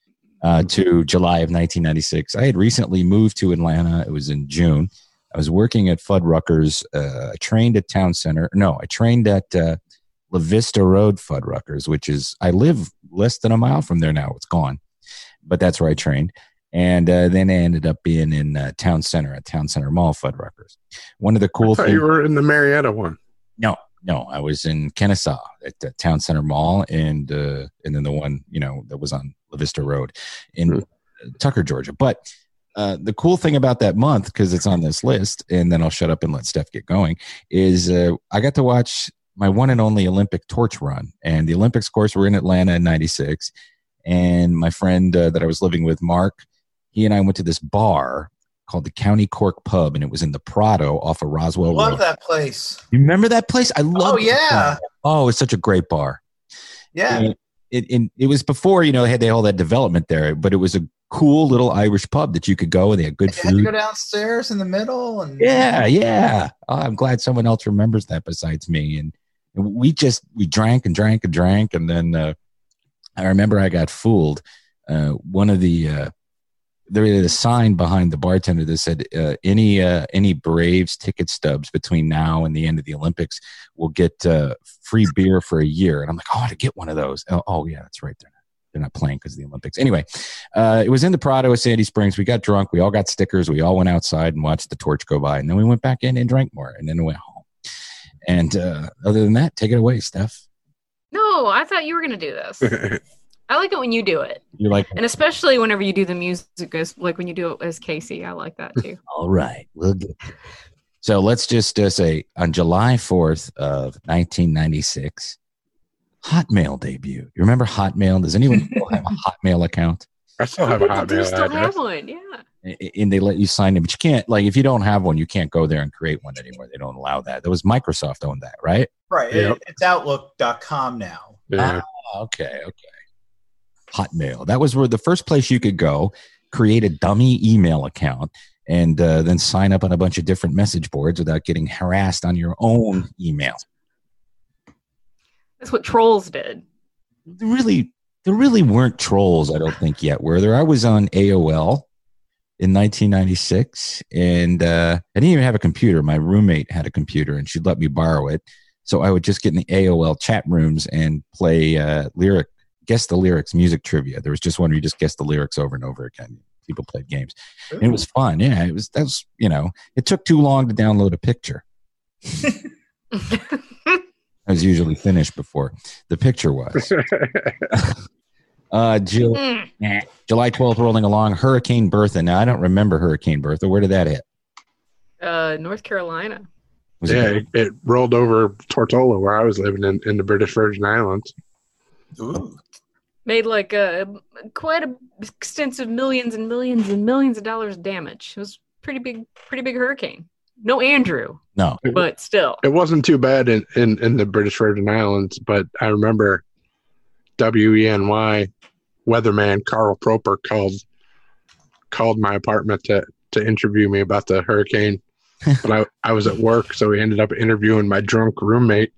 to July of 1996, I had recently moved to Atlanta. It was in June. I was working at Fuddruckers. I trained at Town Center. No, I trained at La Vista Road Fuddruckers, which is, I live less than a mile from there now. It's gone. But that's where I trained. And then I ended up being in Town Center at Town Center Mall Fuddruckers. One of the cool things. You were in the Marietta one. No, I was in Kennesaw at the Town Center Mall, and then the one that was on La Vista Road in Tucker, Georgia. But the cool thing about that month, because it's on this list, and then I'll shut up and let Steph get going, is I got to watch my one and only Olympic torch run. And the Olympics, of course, were in Atlanta in '96, and my friend that I was living with, Mark, he and I went to this bar called the County Cork Pub, and it was in the Prado off of Roswell Road. Love that place. You remember that place? I love it. Oh, yeah. Oh, it's such a great bar. Yeah. And it was before, they had all that development there, but it was a cool little Irish pub that you could go, and they had good food. You had to go downstairs in the middle. And Yeah. Oh, I'm glad someone else remembers that besides me. And we drank and drank and drank, and then I remember I got fooled. One of the there was a sign behind the bartender that said, any Braves ticket stubs between now and the end of the Olympics will get free beer for a year. And I'm like, I ought to get one of those. Oh yeah, that's right. They're not playing because of the Olympics. Anyway, it was in the Prado at Sandy Springs. We got drunk. We all got stickers. We all went outside and watched the torch go by. And then we went back in and drank more. And then we went home. And other than that, take it away, Steph. No, I thought you were going to do this. I like it when you do it. You like, and especially whenever you do the music, like when you do it as Casey. I like that too. All right, we'll get. So let's just say on July 4th of 1996, Hotmail debuted. You remember Hotmail? Does anyone still have a Hotmail account? I still have a Hotmail. Do still have one, yeah. And they let you sign in, but you can't. Like, if you don't have one, you can't go there and create one anymore. They don't allow that. That was Microsoft owned that, right? Right. Yep. It's Outlook.com now. Yeah. Okay. Hotmail. That was where the first place you could go, create a dummy email account, and then sign up on a bunch of different message boards without getting harassed on your own email. That's what trolls did. There really weren't trolls, I don't think, yet, were there? I was on AOL in 1996, and I didn't even have a computer. My roommate had a computer, and she'd let me borrow it. So I would just get in the AOL chat rooms and play guess the lyrics, music trivia. There was just one where you just guess the lyrics over and over again. People played games. And it was fun. Yeah, it took too long to download a picture. I was usually finished before the picture was. July 12th, rolling along, Hurricane Bertha. Now, I don't remember Hurricane Bertha. Where did that hit? North Carolina. It rolled over Tortola, where I was living in the British Virgin Islands. Ooh. Made like quite a extensive millions and millions and millions of dollars damage. It was pretty big hurricane. No Andrew. No. But still. It wasn't too bad in the British Virgin Islands, but I remember WENY weatherman Carl Proper called my apartment to interview me about the hurricane. But I was at work, so he ended up interviewing my drunk roommate.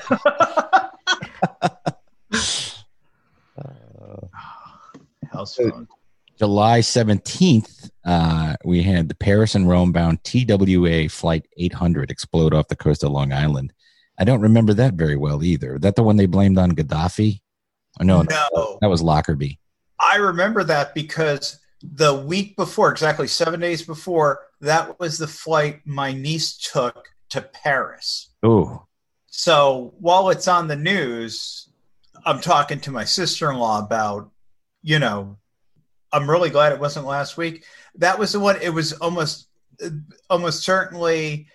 July 17th, we had the Paris and Rome bound TWA Flight 800 explode off the coast of Long Island. I don't remember that very well either. Is that the one they blamed on Gaddafi? Oh, no, that was Lockerbie. I remember that because the week before, exactly 7 days before, that was the flight my niece took to Paris. Oh. So while it's on the news, I'm talking to my sister-in-law about, I'm really glad it wasn't last week. That was the one. It was almost certainly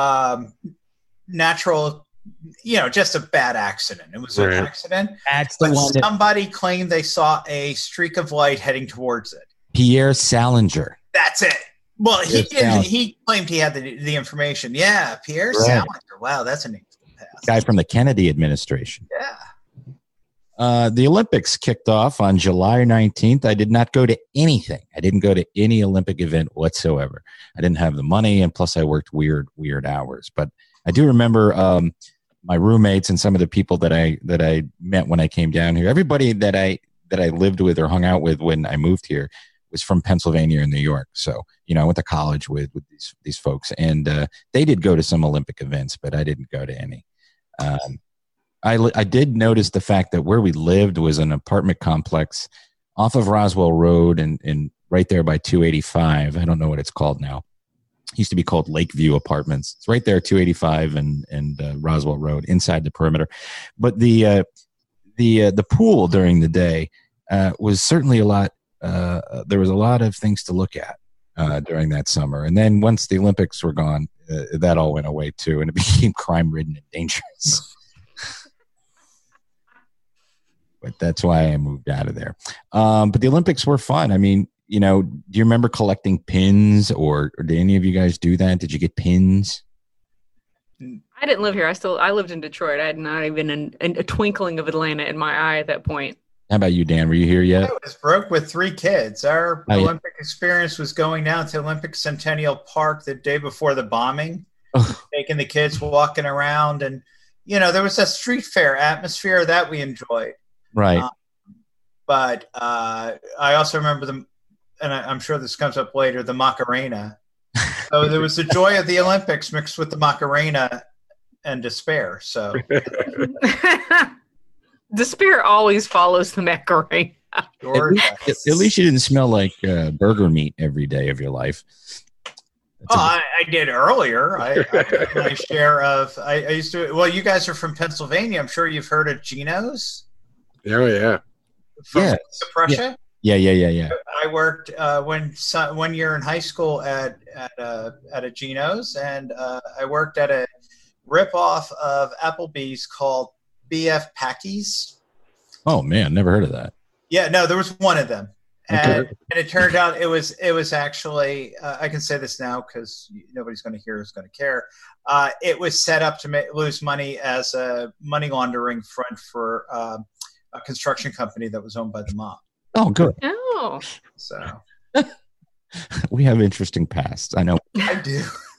natural, just a bad accident. It was an accident. That's the one. Somebody claimed they saw a streak of light heading towards it. Pierre Salinger. That's it. Well, he claimed he had the information. Yeah, Pierre Salinger. Wow, that's a name. Guy from the Kennedy administration. Yeah. The Olympics kicked off on July 19th. I did not go to anything. I didn't go to any Olympic event whatsoever. I didn't have the money, and plus I worked weird hours. But I do remember my roommates and some of the people that I met when I came down here. Everybody that I lived with or hung out with when I moved here was from Pennsylvania and New York. So, I went to college with these folks, and they did go to some Olympic events, but I didn't go to any. I did notice the fact that where we lived was an apartment complex off of Roswell Road and right there by 285. I don't know what it's called now. It used to be called Lakeview Apartments. It's right there, 285 and Roswell Road, inside the perimeter. But the pool during the day was certainly a lot. There was a lot of things to look at during that summer. And then once the Olympics were gone, that all went away too, and it became crime-ridden and dangerous. But that's why I moved out of there. But the Olympics were fun. I mean, do you remember collecting pins, or did any of you guys do that? Did you get pins? I didn't live here. I lived in Detroit. I had not even a twinkling of Atlanta in my eye at that point. How about you, Dan? Were you here yet? I was broke with 3 kids. Our Olympic experience was going down to Olympic Centennial Park the day before the bombing, taking the kids walking around. And, there was a street fair atmosphere that we enjoyed. Right. But I also remember and I'm sure this comes up later, the Macarena. So there was the joy of the Olympics mixed with the Macarena and despair. So despair always follows the Macarena. At least you didn't smell like burger meat every day of your life. I did earlier. I took my share of. I used to. Well, you guys are from Pennsylvania. I'm sure you've heard of Geno's. Oh yeah. From Prussia. Yeah. I worked 1 year in high school at a Geno's, and I worked at a ripoff of Applebee's called BF Packies. Oh man, never heard of that. Yeah, no, there was one of them, and it turned out it was actually I can say this now because nobody's going to hear who's going to care. It was set up to lose money as a money laundering front for a construction company that was owned by the mob. Oh, good. Oh, so we have interesting pasts. I know. I do.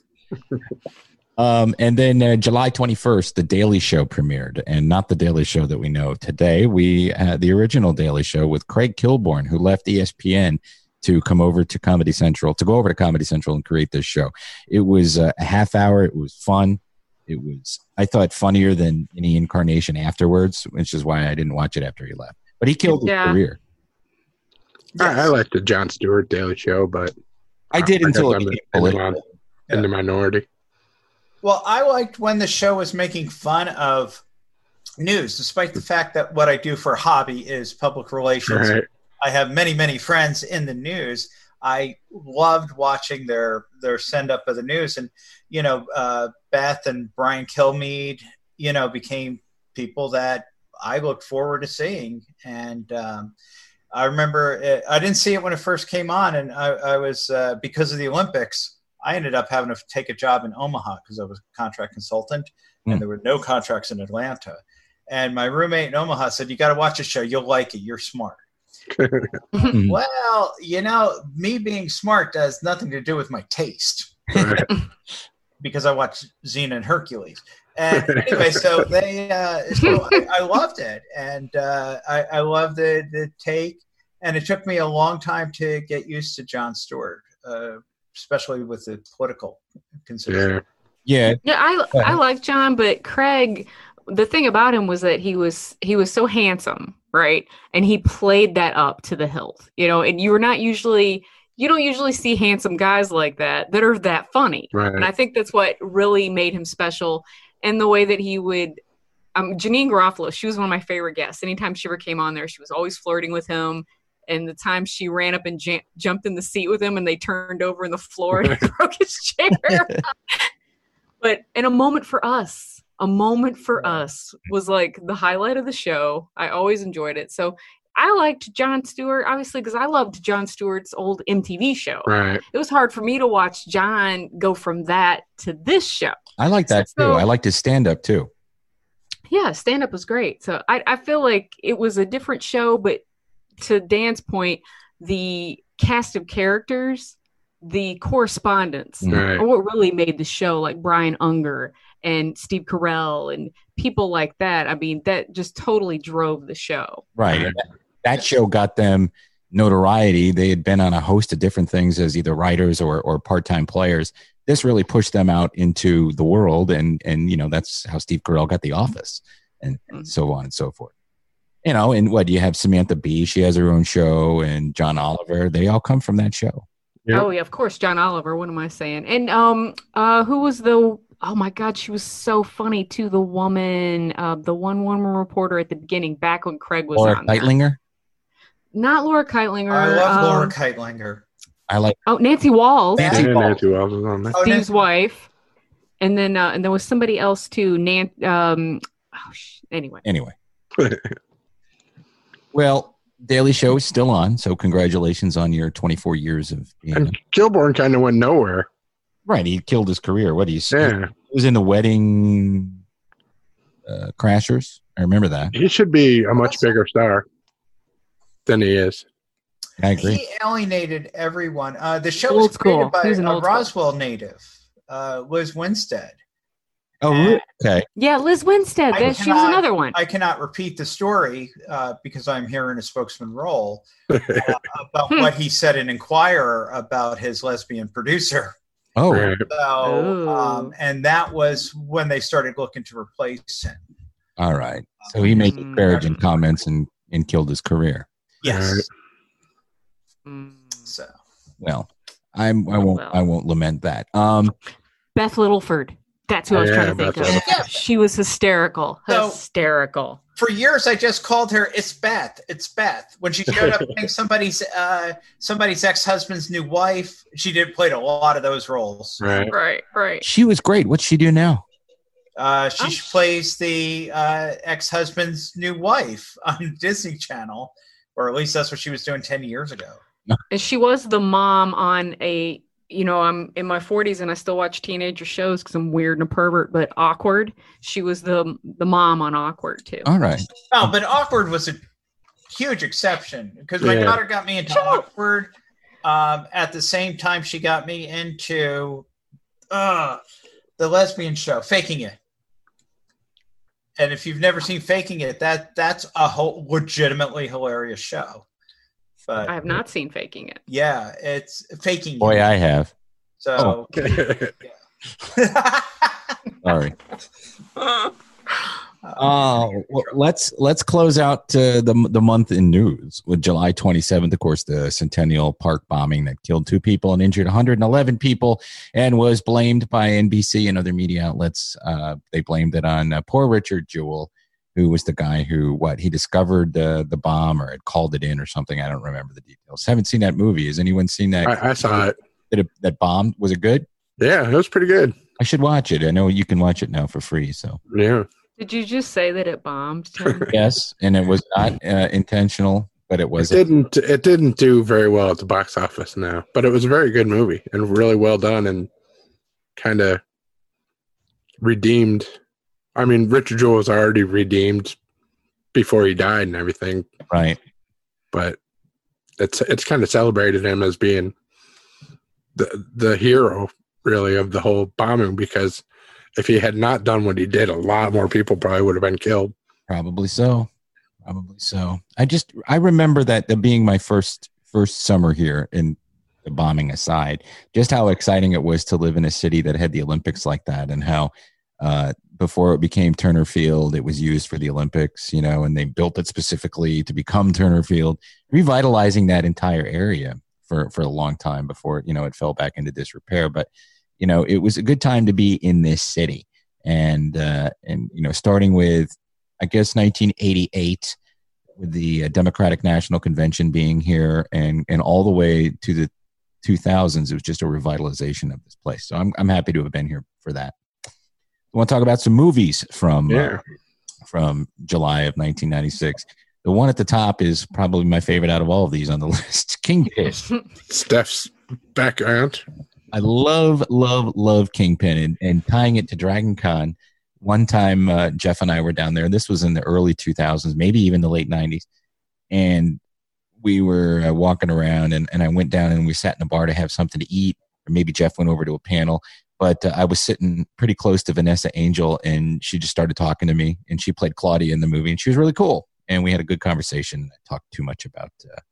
And then July 21st, The Daily Show premiered, and not The Daily Show that we know today. We had the original Daily Show with Craig Kilborn, who left ESPN to go over to Comedy Central and create this show. It was a half hour. It was fun. It was, I thought, funnier than any incarnation afterwards, which is why I didn't watch it after he left. But he killed his career. I liked the Jon Stewart Daily Show, but I did until it became political. In the minority. Well, I liked when the show was making fun of news, despite the fact that what I do for a hobby is public relations. Right. I have many, many friends in the news. I loved watching their send up of the news, and Beth and Brian Kilmeade, became people that I looked forward to seeing. And I remember I didn't see it when it first came on, and I was because of the Olympics, I ended up having to take a job in Omaha because I was a contract consultant, and there were no contracts in Atlanta. And my roommate in Omaha said, "You got to watch the show. You'll like it. You're smart." Well, me being smart has nothing to do with my taste because I watch Xena and Hercules. And anyway, so I loved it, and I loved the take. And it took me a long time to get used to Jon Stewart, especially with the political consideration. Yeah. I like Jon, but Craig, the thing about him was that he was so handsome, right? And he played that up to the hilt, and you don't usually see handsome guys like that are that funny. Right. And I think that's what really made him special. And the way that he would, Janeane Garofalo, she was one of my favorite guests. Anytime she ever came on there, she was always flirting with him. And the time she ran up and jumped in the seat with him and they turned over in the floor and he broke his chair. But a moment for us was like the highlight of the show. I always enjoyed it. So I liked Jon Stewart, obviously, because I loved Jon Stewart's old MTV show. Right. It was hard for me to watch Jon go from that to this show. I like that too. I liked his stand-up too. Yeah, stand-up was great. So I feel like it was a different show, but to Dan's point, the cast of characters, the correspondence, Right. are what really made the show, like Brian Unger and Steve Carell and people like that. I mean, that just totally drove the show. Right. That show got them notoriety. They had been on a host of different things as either writers or part-time players. This really pushed them out into the world, and that's how Steve Carell got The Office, and so on and so forth. And what you have Samantha Bee, she has her own show, and John Oliver. They all come from that show. Yep. Oh yeah, of course, John Oliver. What am I saying? And who was the? Oh my God, she was so funny too. The woman, the one reporter at the beginning, back when Craig was Laura on there. Keitlinger. Not Laura Keitlinger. I love Laura Keitlinger. I like. Oh, Nancy Walls. Nancy Walls was on there. Steve's wife, and then there was somebody else too. Anyway. Well, Daily Show is still on, so congratulations on your 24 years of being. And Kilborn kind of went nowhere. Right, he killed his career. What he Yeah. was in the Wedding Crashers. I remember that. He should be a much bigger star than he is. I agree. He alienated everyone. The show Old was created school. by He was an a old school. Roswell native, Liz Winstead. Oh, really? Okay. Yeah, Liz Winstead. She was another one. I cannot repeat the story because I'm here in a spokesman role about what he said in Inquirer about his lesbian producer. Oh. So, and that was when they started looking to replace him. All right. So he made disparaging comments and killed his career. Yes. So. Well, I won't lament that. Beth Littleford. That's who I was trying to think of. Yeah. She was hysterical. Hysterical. For years, I just called her "It's Beth." It's Beth. When she showed up playing somebody's ex-husband's new wife, she played a lot of those roles. Right. She was great. What's she do now? She plays the ex-husband's new wife on Disney Channel, or at least that's what she was doing 10 years ago. And she was the mom on a. I'm in my 40s and I still watch teenager shows because I'm weird and a pervert, but Awkward. She was the mom on Awkward too. All right. Oh, but Awkward was a huge exception because my daughter got me into Awkward at the same time she got me into the lesbian show, Faking It. And if you've never seen Faking It, that's a whole legitimately hilarious show. But I have not seen Faking It. Yeah, it's Faking Boy, It. I have. So, Sorry. Let's close out the month in news with July 27th. Of course, the Centennial Park bombing that killed 2 people and injured 111 people, and was blamed by NBC and other media outlets. They blamed it on poor Richard Jewell, who was the guy who he discovered the bomb or had called it in or something. I don't remember the details. Haven't seen that movie. Has anyone seen that? I saw it. That bomb, was it good? Yeah, it was pretty good. I should watch it. I know you can watch it now for free. So yeah, Did you just say that it bombed, Tim? Yes, and it was not intentional, but it was. It didn't do very well at the box office now, but it was a very good movie and really well done and kind of redeemed. I mean, Richard Jewell was already redeemed before he died and everything, right? But it's kind of celebrated him as being the hero, really, of the whole bombing, because if he had not done what he did, a lot more people probably would have been killed. Probably so. I remember that being my first summer here, in the bombing aside, just how exciting it was to live in a city that had the Olympics like that, and how before it became Turner Field, it was used for the Olympics, and they built it specifically to become Turner Field, revitalizing that entire area for a long time before, it fell back into disrepair. But, it was a good time to be in this city. And starting with, I guess, 1988, with the Democratic National Convention being here, and all the way to the 2000s, it was just a revitalization of this place. So I'm happy to have been here for that. I want to talk about some movies from July of 1996. The one at the top is probably my favorite out of all of these on the list, Kingpin. Steph's background. I love Kingpin, and tying it to Dragon Con. One time, Jeff and I were down there. This was in the early 2000s, maybe even the late 90s. And we were walking around, and I went down and we sat in a bar to have something to eat. Or maybe Jeff went over to a panel. But I was sitting pretty close to Vanessa Angel, and she just started talking to me. And she played Claudia in the movie, and she was really cool. And we had a good conversation. I talked too much about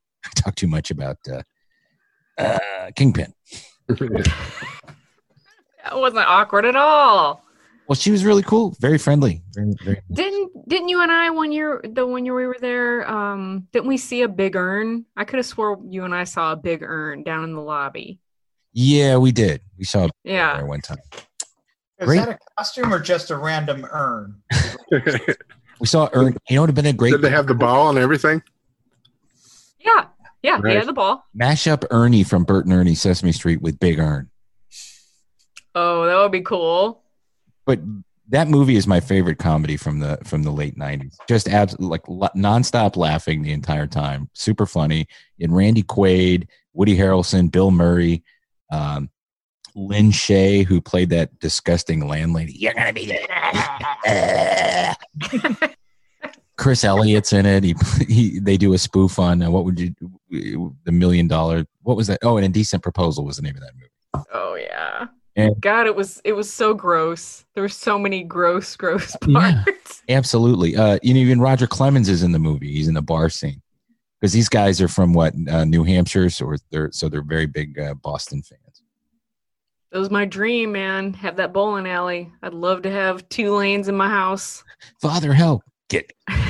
Kingpin. That wasn't awkward at all. Well, she was really cool, very friendly. Very Didn't you and I one year we were there? Didn't we see a big urn? I could have swore you and I saw a big urn down in the lobby. Yeah, we did. We saw there one time. Is that a costume or just a random urn? We saw urn. It would have been a great. Did they have the ball and everything? Yeah, Nice. They had the ball. Mash up Ernie from Bert and Ernie Sesame Street with Big Urn. Oh, that would be cool. But that movie is my favorite comedy from the late 90s. Just nonstop laughing the entire time. Super funny. And Randy Quaid, Woody Harrelson, Bill Murray, Lynn Shay, who played that disgusting landlady. You're gonna be there. Chris Elliott's in it. They do a spoof on the $1 Million. What was that? Oh, An Indecent Proposal was the name of that movie. Oh yeah. And God, it was so gross. There were so many gross parts. Yeah, absolutely. Even Roger Clemens is in the movie. He's in the bar scene because these guys are from New Hampshire, so they're very big Boston fans. That was my dream, man. Have that bowling alley. I'd love to have 2 lanes in my house. Father, help! Get.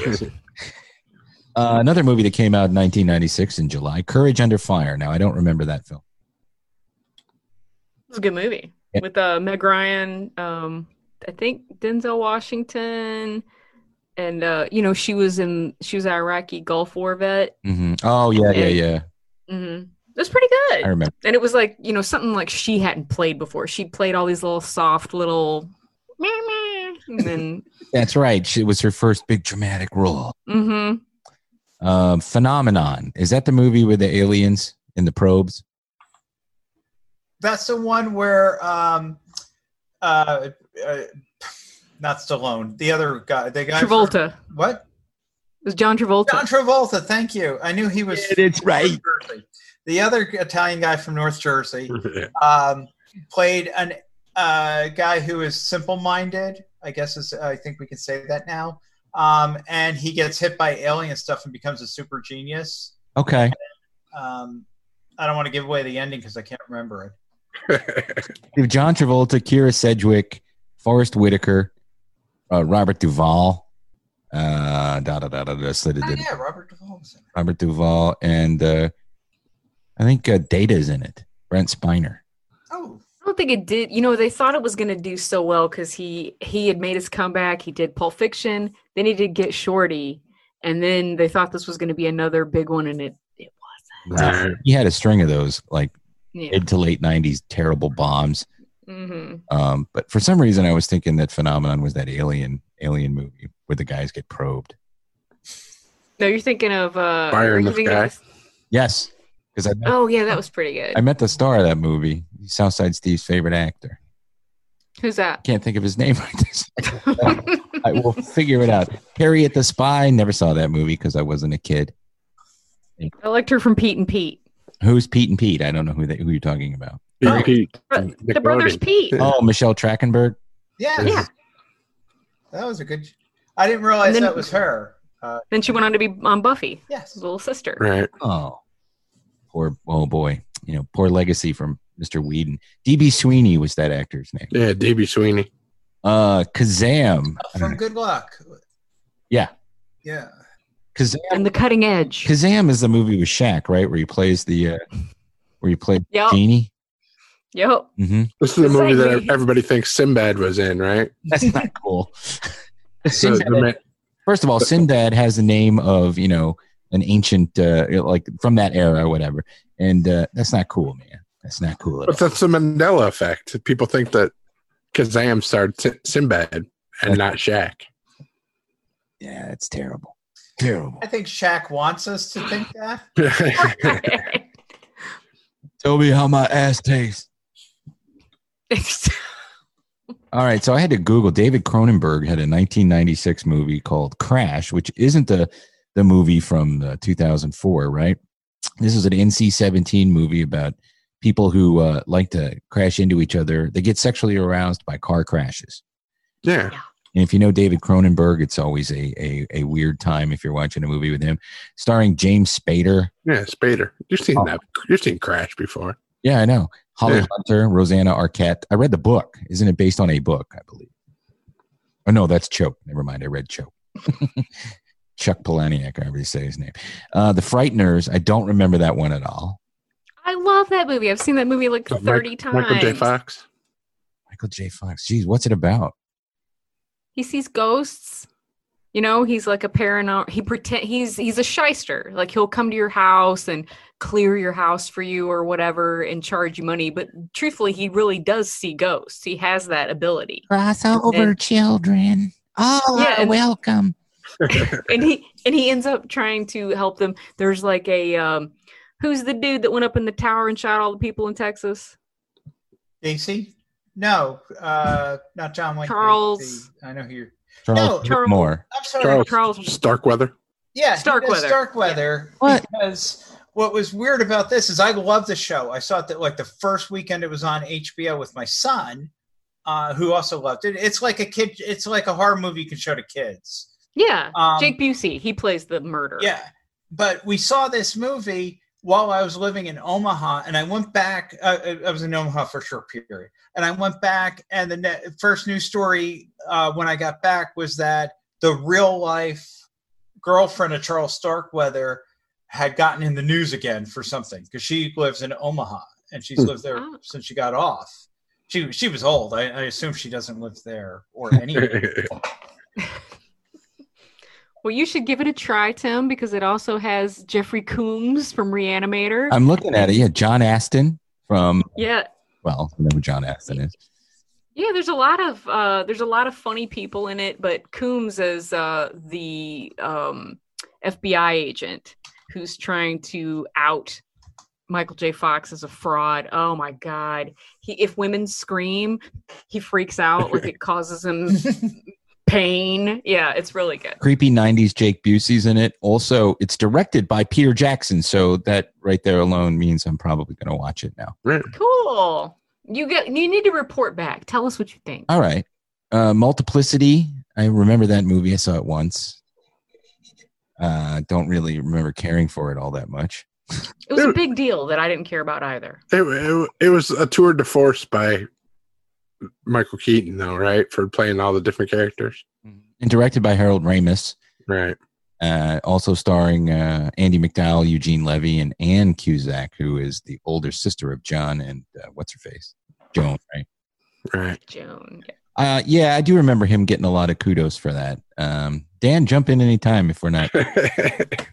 Another movie that came out in 1996 in July, Courage Under Fire. Now I don't remember that film. It was a good movie with Meg Ryan, I think Denzel Washington, and she was an Iraqi Gulf War vet. Mm-hmm. Oh yeah. Mm-hmm. It was pretty good. I remember, and it was like something like she hadn't played before. She played all these little soft little, and then that's right. It was her first big dramatic role. Mm-hmm. Phenomenon. Is that the movie with the aliens in the probes? That's the one where, not Stallone, the other guy, Travolta. What? It was John Travolta. John Travolta, thank you. I knew he was. It's right. The other Italian guy from North Jersey played an guy who is simple-minded. I think we can say that now. And he gets hit by alien stuff and becomes a super genius. Okay. I don't want to give away the ending because I can't remember it. John Travolta, Keira Sedgwick, Forrest Whitaker, Robert Duvall. Robert Duvall was in it. Robert Duvall, and I think Data's in it. Brent Spiner. Oh. I don't think it did. They thought it was going to do so well because he had made his comeback. He did Pulp Fiction. Then he did Get Shorty. And then they thought this was going to be another big one, and it wasn't. He had a string of those, mid to late 90s terrible bombs. Mm-hmm. But for some reason, I was thinking that Phenomenon was that alien alien movie where the guys get probed. No, you're thinking of Fire in the Sky. Yes, because Oh yeah, that was pretty good. I met the star of that movie. He's Southside Steve's favorite actor. Who's that? Can't think of his name right this second. I will figure it out. Harriet the Spy. Never saw that movie because I wasn't a kid. I liked her from Pete and Pete. Who's Pete and Pete? I don't know who you're talking about. Pete. The brothers Pete. Oh, Michelle Trachtenberg. Yeah. That was a good. I didn't realize that was her. Then she went on to be on Buffy. Yes, little sister. Right. Oh boy. Poor legacy from Mr. Whedon. D.B. Sweeney was that actor's name. Yeah, D.B. Sweeney. Kazam. From Good Luck. Yeah. Yeah. Kazam. And The Cutting Edge. Kazam is the movie with Shaq, right? Where he plays Genie. Yep. Mm-hmm. This is the movie that everybody thinks Sinbad was in, right? That's not cool. Sinbad, first of all, Sinbad has the name of, an ancient, like from that era or whatever. And that's not cool, man. That's not cool at all. But that's the Mandela effect. People think that Kazam started Sinbad and not Shaq. Yeah, it's terrible. Terrible. I think Shaq wants us to think that. Tell me how my ass tastes. All right, so I had to Google. David Cronenberg had a 1996 movie called Crash, which isn't the movie from 2004, right? This is an NC-17 movie about people who like to crash into each other. They get sexually aroused by car crashes. Yeah. And if you know David Cronenberg, it's always a weird time if you're watching a movie with him. Starring James Spader. Yeah, Spader. You've seen that. You've seen Crash before. Yeah, I know. Holly Hunter, Rosanna Arquette. I read the book. Isn't it based on a book, I believe? Oh, no, that's Choke. Never mind. I read Choke. Chuck Palahniuk, however you say his name. The Frighteners. I don't remember that one at all. I love that movie. I've seen that movie like 30 times. Michael J. Fox. Michael J. Fox. Jeez, what's it about? He sees ghosts. He's like a paranormal. He's a shyster. Like he'll come to your house and clear your house for you or whatever and charge you money. But truthfully, he really does see ghosts. He has that ability. Cross over, children. Welcome. and he ends up trying to help them. There's like a who's the dude that went up in the tower and shot all the people in Texas? Gacy? No, not John Wayne. Charles. Gacy. I know who you're. Charles Moore. I'm sorry. Charles Starkweather. Yeah, Starkweather. Starkweather. What? Because what was weird about this is I love the show. I saw it that like the first weekend it was on HBO with my son, who also loved it. It's like it's like a horror movie you can show to kids. Yeah, Jake Busey. He plays the murderer. Yeah, but we saw this movie while I was living in Omaha, and I went back. I was in Omaha for a short period, and I went back, and the first news story when I got back was that the real life girlfriend of Charles Starkweather had gotten in the news again for something because she lives in Omaha and she's lived there since she got off. She was old. I assume she doesn't live there or anywhere. Well, you should give it a try, Tim, because it also has Jeffrey Combs from Reanimator. I'm looking at it. Yeah, John Astin from. Yeah. Well, you know who John Astin is. Yeah, there's a lot of funny people in it, but Coombs is the FBI agent who's trying to out Michael J. Fox as a fraud. Oh my God! If women scream, he freaks out, like it causes him pain. Yeah, it's really good. Creepy 90s Jake Busey's in it. Also, it's directed by Peter Jackson, so that right there alone means I'm probably going to watch it now. Cool. You need to report back. Tell us what you think. All right. Multiplicity. I remember that movie. I saw it once. Don't really remember caring for it all that much. It was a big deal that I didn't care about either. It was a tour de force by Michael Keaton, though, right? For playing all the different characters. And directed by Harold Ramis. Right. Also starring Andy McDowell, Eugene Levy, and Ann Cusack, who is the older sister of John and what's her face? Joan, right? Right. Joan. Yeah, I do remember him getting a lot of kudos for that. Dan, jump in anytime if we're not.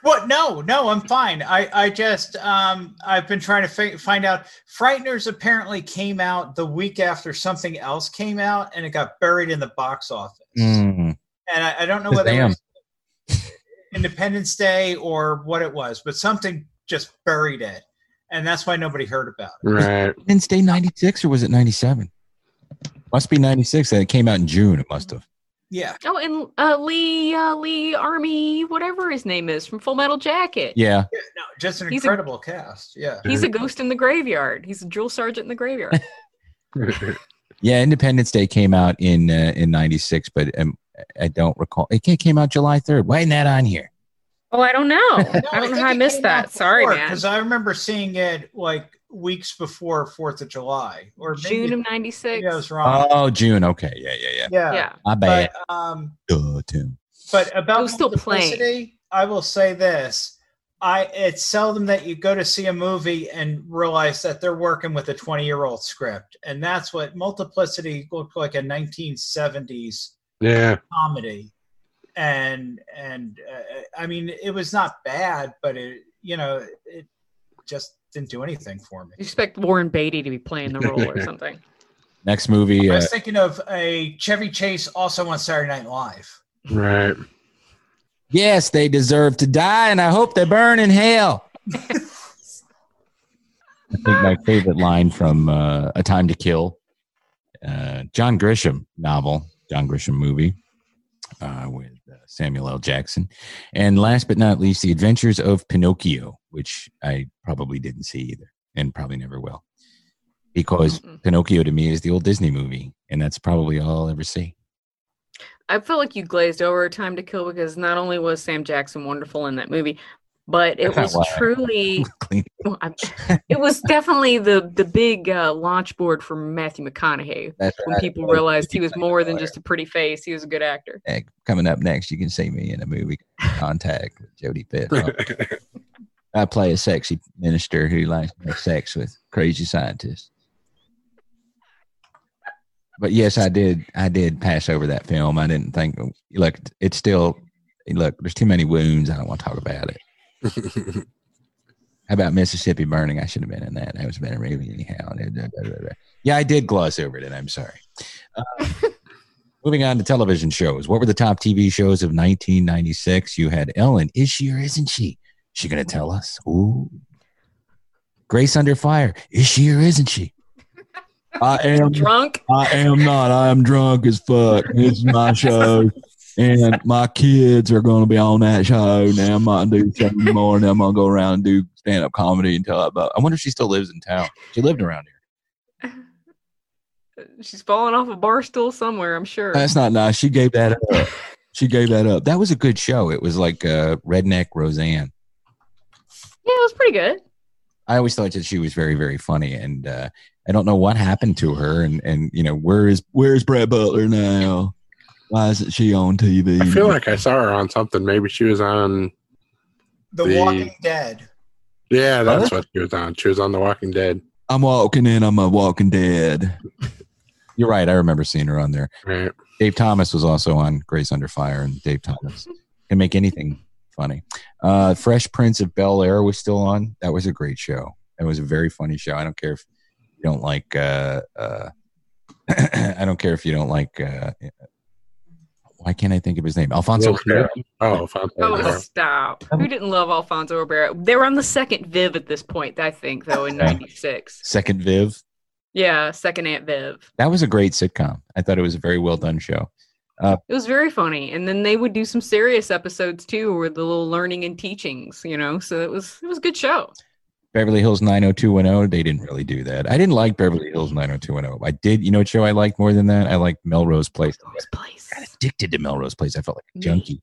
What? No, I'm fine. I just I've been trying to find out. Frighteners apparently came out the week after something else came out, and it got buried in the box office. And I don't know whether it was Independence Day or what it was, but something just buried it, and that's why nobody heard about it. Right. Independence Day 96 or was it 97? Must be 96. And it came out in June. It must have. Yeah. Oh, and Lee Army, whatever his name is, from Full Metal Jacket. Yeah. No, just an incredible cast. Yeah. He's a ghost in the graveyard. He's a drill sergeant in the graveyard. Yeah, Independence Day came out in 96, but I don't recall. It came out July 3rd. Why isn't that on here? Oh, I don't know. I don't know how I missed that. Sorry, man. Because I remember seeing it like weeks before 4th of July. Or June of 96. Yeah, I was wrong. Oh, June. Okay. Yeah. My bad. Tim. But about it was still Multiplicity, playing. I will say this. It's seldom that you go to see a movie and realize that they're working with a 20-year-old script. And that's what Multiplicity looked like, a 1970s comedy. And I mean, it was not bad, but it just didn't do anything for me. You expect Warren Beatty to be playing the role or something. Next movie. I was thinking of a Chevy Chase also on Saturday Night Live. Right. Yes, they deserve to die, and I hope they burn in hell. I think my favorite line from A Time to Kill, John Grisham novel, John Grisham movie with Samuel L. Jackson. And last but not least, The Adventures of Pinocchio, which I probably didn't see either and probably never will. Because Pinocchio to me is the old Disney movie, and that's probably all I'll ever see. I felt like you glazed over A Time to Kill because not only was Sam Jackson wonderful in that movie, but it was truly, it was definitely the big launch board for Matthew McConaughey. When people realized he was more than just a pretty face, he was a good actor. Coming up next, you can see me in a movie, Contact with Jodie Pitt. I play a sexy minister who likes to have sex with crazy scientists. But yes, I did pass over that film. I didn't think, look, it's still, there's too many wounds. I don't want to talk about it. How about Mississippi Burning? I should have been in that. That was a better movie anyhow. Yeah, I did gloss over it. I'm sorry. Moving on to television shows. What were the top TV shows of 1996? You had Ellen. Is she or isn't she? She going to tell us? Ooh. Grace Under Fire. Is she or isn't she? I am drunk. I am not. I am drunk as fuck. It's my show, and my kids are going to be on that show. Now I'm not going to do something anymore. And I'm going to go around and do stand-up comedy until I wonder if she still lives in town. She lived around here. She's falling off a bar stool somewhere, I'm sure. That's not nice. She gave that up. That was a good show. It was like Redneck Roseanne. Yeah, it was pretty good. I always thought that she was very, very funny, and I don't know what happened to her. And where's Brett Butler now? Why isn't she on TV? I feel like I saw her on something. Maybe she was on The Walking Dead. Yeah, that's what she was on. She was on The Walking Dead. I'm walking in. I'm a Walking Dead. You're right. I remember seeing her on there. Right. Dave Thomas was also on Grace Under Fire, and Dave Thomas can make anything funny. Fresh Prince of Bel-Air was still on. That was a great show. It was a very funny show. I don't care if you don't like I don't care if you don't like why can't I think of his name? Alfonso Ribeiro. Oh, stop. Who didn't love Alfonso Ribeiro? They were on the second Viv at this point, I think, though, in 96. Second Viv? Yeah, second Aunt Viv. That was a great sitcom. I thought it was a very well done show. It was very funny. And then they would do some serious episodes, too, with the little learning and teachings, so it was a good show. Beverly Hills 90210, they didn't really do that. I didn't like Beverly Hills 90210. I did, what show I liked more than that? I liked Melrose Place. I got addicted to Melrose Place. I felt like a junkie.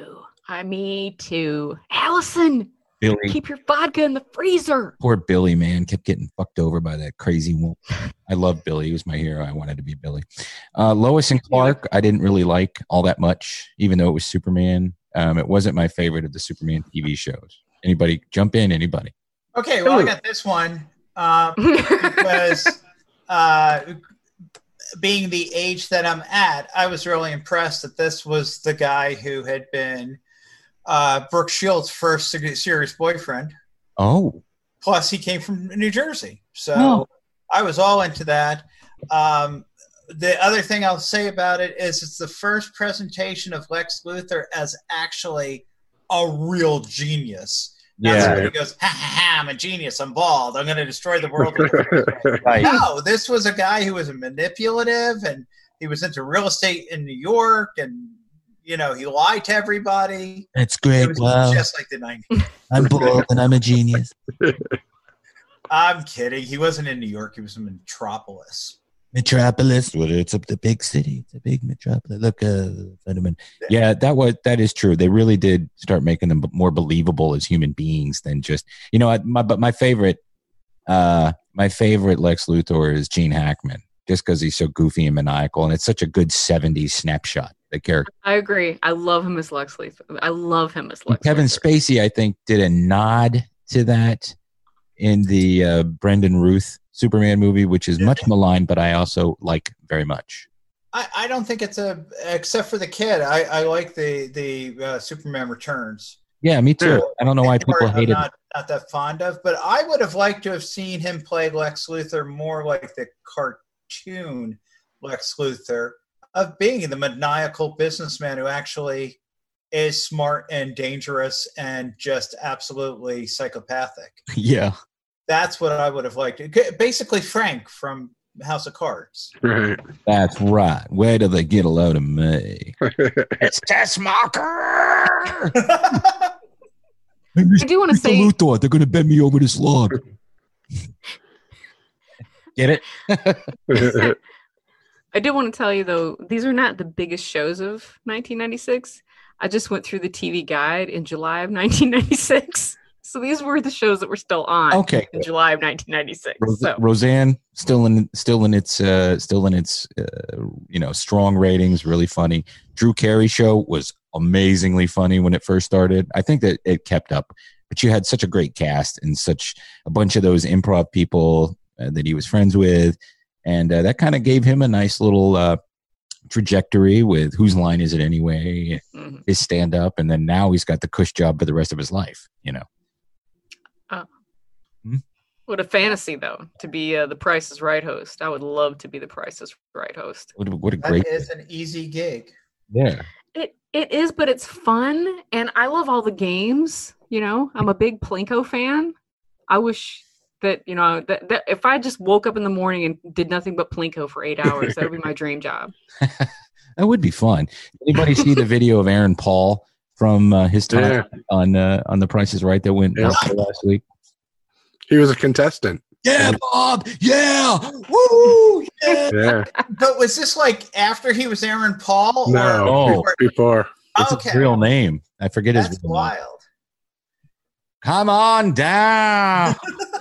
Me too. Allison, Billy. Keep your vodka in the freezer. Poor Billy, man, kept getting fucked over by that crazy woman. I loved Billy. He was my hero. I wanted to be Billy. Lois and Clark, I didn't really like all that much, even though it was Superman. It wasn't my favorite of the Superman TV shows. Anybody jump in? Anybody? Okay, well, I got this one because being the age that I'm at, I was really impressed that this was the guy who had been Brooke Shields' first serious boyfriend. Oh. Plus, he came from New Jersey. So I was all into that. The other thing I'll say about it is it's the first presentation of Lex Luthor as actually a real genius. Not somebody goes, ha, ha, ha, I'm a genius, I'm bald, I'm going to destroy the world. Right. No, this was a guy who was manipulative, and he was into real estate in New York, and, you know, he lied to everybody. That's great. It was just like the 90s. I'm bald and I'm a genius. I'm kidding. He wasn't in New York. He was in Metropolis. Metropolis. Well, it's up the big city. It's a big metropolis. Look, Fetterman. Yeah, that is true. They really did start making them more believable as human beings than just, you know. My favorite Lex Luthor is Gene Hackman, just because he's so goofy and maniacal, and it's such a good '70s snapshot. The character. I agree. I love him as Lex Luthor. I love him as Lex. Kevin Luthor. Spacey, I think, did a nod to that in the Brendan Ruth Superman movie, which is much maligned, but I also like very much. I don't think it's except for the kid. I like the Superman Returns. Yeah, me too. I don't know why people hated it. Not that fond of, but I would have liked to have seen him play Lex Luthor more like the cartoon Lex Luthor, of being the maniacal businessman who actually is smart and dangerous and just absolutely psychopathic. Yeah. That's what I would have liked. Basically Frank from House of Cards. Right. That's right. Where do they get a load of me? It's Tessmacher. I do want to say, Luthor, they're going to bend me over this log. Get it? I did want to tell you, though, these are not the biggest shows of 1996. I just went through the TV guide in July of 1996. So these were the shows that were still on in July of 1996. Roseanne still in its strong ratings, really funny. Drew Carey show was amazingly funny when it first started. I think that it kept up, but you had such a great cast and such a bunch of those improv people that he was friends with. And that kind of gave him a nice little trajectory with Whose Line Is It Anyway? His stand-up. And then now he's got the cush job for the rest of his life, you know. What a fantasy, though, to be the Price is Right host. I would love to be the Price is Right host. What a great... That is an easy gig. Yeah. It is, but it's fun. And I love all the games. You know, I'm a big Plinko fan. I wish... that, you know, that if I just woke up in the morning and did nothing but Plinko for 8 hours, that would be my dream job. That would be fun. Anybody see the video of Aaron Paul from his time on The Price is Right that went out last week? He was a contestant. Yeah, Bob. Yeah. Woo. Yeah. But was this like after he was Aaron Paul? No, before. It's his real name. I forget his real wild. name. Come on down.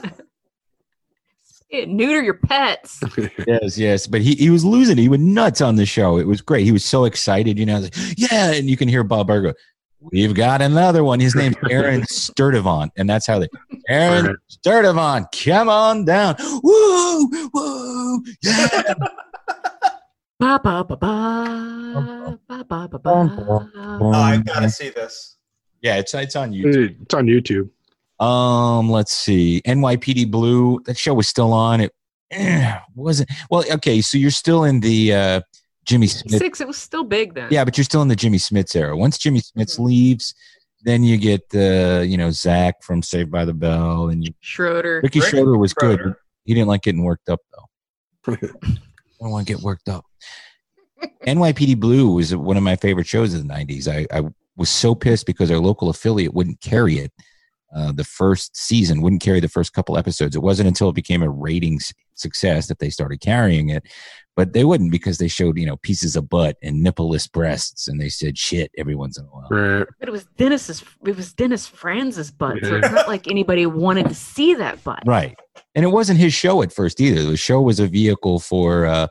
Neuter your pets. Yes. But he was losing. He went nuts on the show. It was great. He was so excited, you know. Like, yeah, and you can hear Bob Barker. We've got another one. His name's Aaron Sturdivant, and that's how they. Aaron Sturdivant, come on down. Woo, woo, yeah. Ba ba ba ba ba ba ba ba. Oh, I've got to see this. Yeah, it's on YouTube. It's on YouTube. Let's see. NYPD Blue. That show was still on. It wasn't. Well, okay. So you're still in the Jimmy Smith. 6. It was still big then. Yeah, but you're still in the Jimmy Smits era. Once Jimmy Smits leaves, then you get Zach from Saved by the Bell, and Schroeder. Ricky Schroeder was good. But he didn't like getting worked up though. I don't want to get worked up. NYPD Blue was one of my favorite shows of the 90s. I was so pissed because our local affiliate wouldn't carry it. The first season wouldn't carry the first couple episodes. It wasn't until it became a ratings success that they started carrying it, but they wouldn't because they showed, pieces of butt and nippleless breasts, and they said shit every once in a while. Right. But it was Dennis Franz's butt, so it's not like anybody wanted to see that butt. Right. And it wasn't his show at first either. The show was a vehicle for,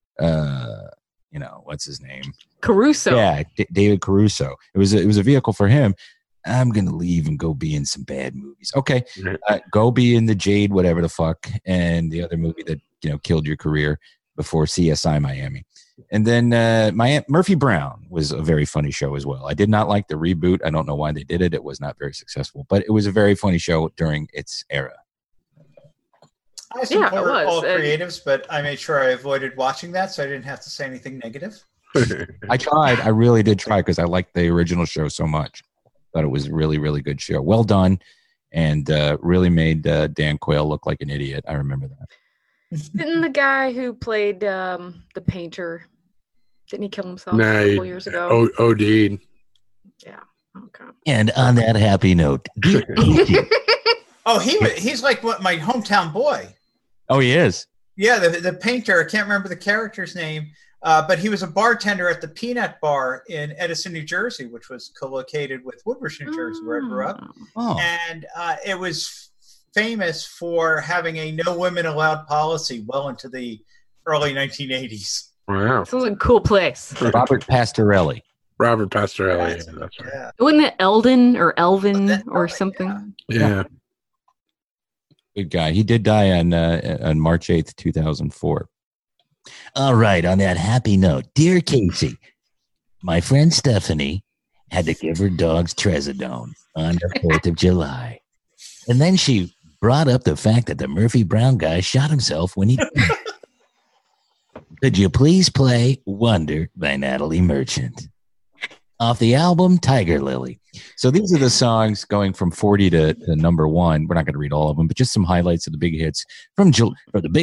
what's his name? Caruso. Yeah, David Caruso. It was a vehicle for him. I'm going to leave and go be in some bad movies. Okay. Go be in the Jade, whatever the fuck, and the other movie that, killed your career. before CSI Miami. And then Murphy Brown was a very funny show as well. I did not like the reboot. I don't know why they did it. It was not very successful, but it was a very funny show during its era. I support all creatives, but I made sure I avoided watching that so I didn't have to say anything negative. I tried. I really did try because I liked the original show so much. Thought it was a really, really good show. Well done, and really made Dan Quayle look like an idiot. I remember that. Didn't the guy who played the painter, didn't he kill himself Nah, a couple years ago? OD'd. Yeah. Okay. And on that happy note, Oh, he's like my hometown boy. Oh, he is? Yeah, the painter. I can't remember the character's name, but he was a bartender at the Peanut Bar in Edison, New Jersey, which was co-located with Woodbridge, New Jersey, where I grew up. Oh. And it was famous for having a no women allowed policy well into the early 1980s. Wow. This was a cool place. Robert Pastorelli. Robert Pastorelli. Yeah, that's right. Yeah. Wasn't it Eldon or Elvin or something? Yeah. Good guy. He did die on March 8th, 2004. All right, on that happy note, dear Casey, my friend Stephanie had to give her dogs Trazodone on the 4th of July. And then she brought up the fact that the Murphy Brown guy shot himself when he Could you please play Wonder by Natalie Merchant? Off the album Tiger Lily. So these are the songs going from 40 to number 1. We're not going to read all of them, but just some highlights of the big hits from July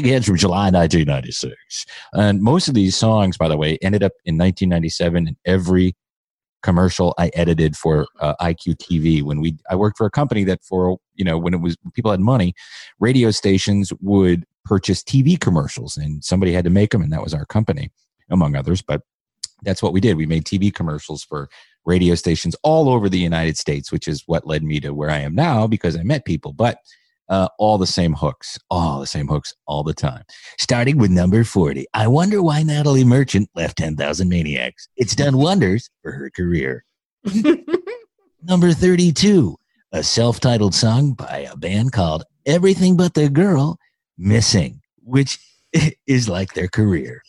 1996. And most of these songs, by the way, ended up in 1997 in every commercial I edited for IQ TV. When I worked for a company that when people had money, radio stations would purchase TV commercials, and somebody had to make them, and that was our company, among others. But that's what we did. We made TV commercials for radio stations all over the United States, which is what led me to where I am now because I met people. But all the same hooks all the time. Starting with number 40. I wonder why Natalie Merchant left 10,000 Maniacs. It's done wonders for her career. Number 32. A self-titled song by a band called Everything But the Girl, Missing, which is like their career.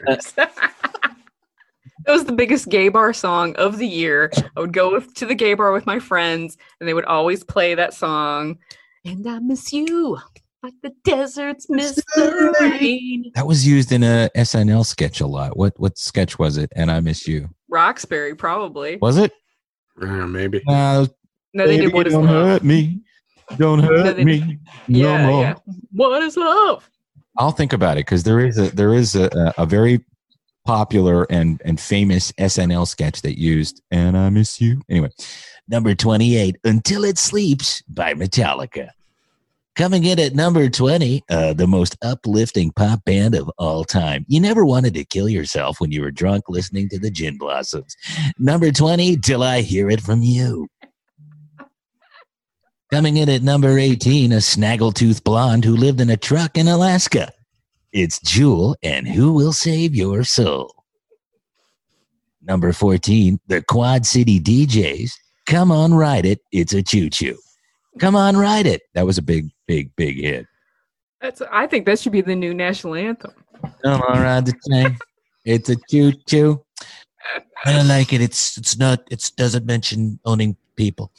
It was the biggest gay bar song of the year. I would go to the gay bar with my friends, and they would always play that song. And I miss you like the deserts miss the rain. That was used in a SNL sketch a lot. What sketch was it? And I Miss You. Roxbury, probably. Was it? Maybe. No, they did What Is Don't Love. Hurt Me. Don't hurt me. Yeah, no more. yeah. What is love? I'll think about it because there is a very popular and famous SNL sketch that used And I Miss You. Anyway. Number 28, Until It Sleeps by Metallica. Coming in at number 20, the most uplifting pop band of all time. You never wanted to kill yourself when you were drunk listening to the Gin Blossoms. Number 20, Till I Hear It From You. Coming in at number 18, a snaggletooth blonde who lived in a truck in Alaska. It's Jewel and Who Will Save Your Soul. Number 14, the Quad City DJs. Come on, ride it. It's a choo-choo. Come on, ride it. That was a big hit. I think that should be the new national anthem. Come on, ride the train. It's a choo-choo. I like it. It's not. It doesn't mention owning people.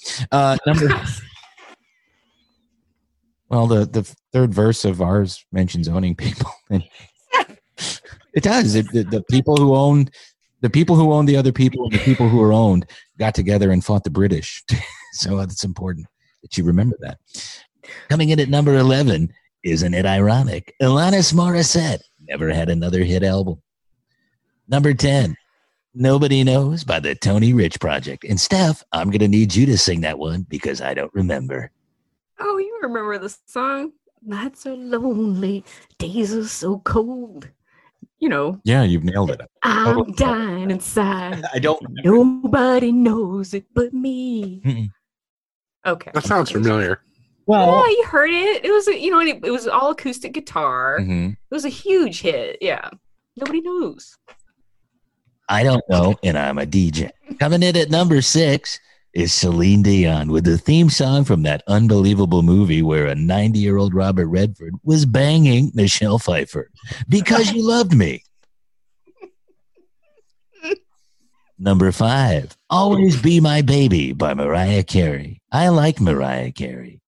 Well, the third verse of ours mentions owning people. It does. The people who owned the other people and the people who were owned got together and fought the British. So it's important that you remember that. Coming in at number 11, isn't it ironic? Alanis Morissette never had another hit album. Number 10, Nobody Knows by the Tony Rich Project. And Steph, I'm going to need you to sing that one because I don't remember. Oh, you remember the song? Nights are lonely, days are so cold. You know. Yeah, you've nailed it. I'm dying inside. I don't. Nobody knows it but me. Mm-mm. Okay. That sounds familiar. Well, yeah, you heard it. It was, it was all acoustic guitar. Mm-hmm. It was a huge hit. Yeah. Nobody knows. I don't know, and I'm a DJ. Coming in at number 6, is Celine Dion with the theme song from that unbelievable movie where a 90-year-old Robert Redford was banging Michelle Pfeiffer. Because You Loved Me. Number 5, Always Be My Baby by Mariah Carey. I like Mariah Carey.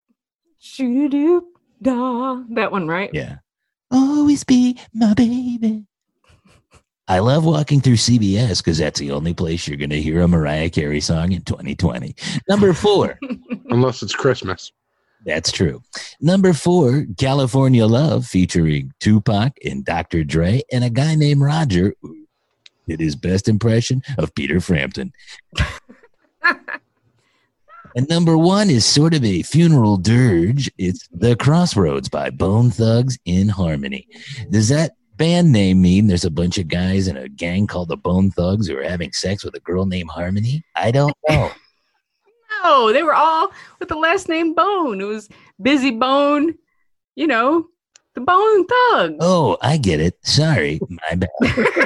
Shoo-doo-da. That one, right? Yeah. Always be my baby. I love walking through CBS because that's the only place you're going to hear a Mariah Carey song in 2020. Number 4. Unless it's Christmas. That's true. Number 4, California Love featuring Tupac and Dr. Dre and a guy named Roger who did his best impression of Peter Frampton. And number 1 is sort of a funeral dirge. It's The Crossroads by Bone Thugs in Harmony. Does that band name mean there's a bunch of guys in a gang called the Bone Thugs who are having sex with a girl named Harmony? I don't know. No, they were all with the last name Bone. It was Busy Bone, you know, the Bone Thugs. Oh, I get it. Sorry, my bad.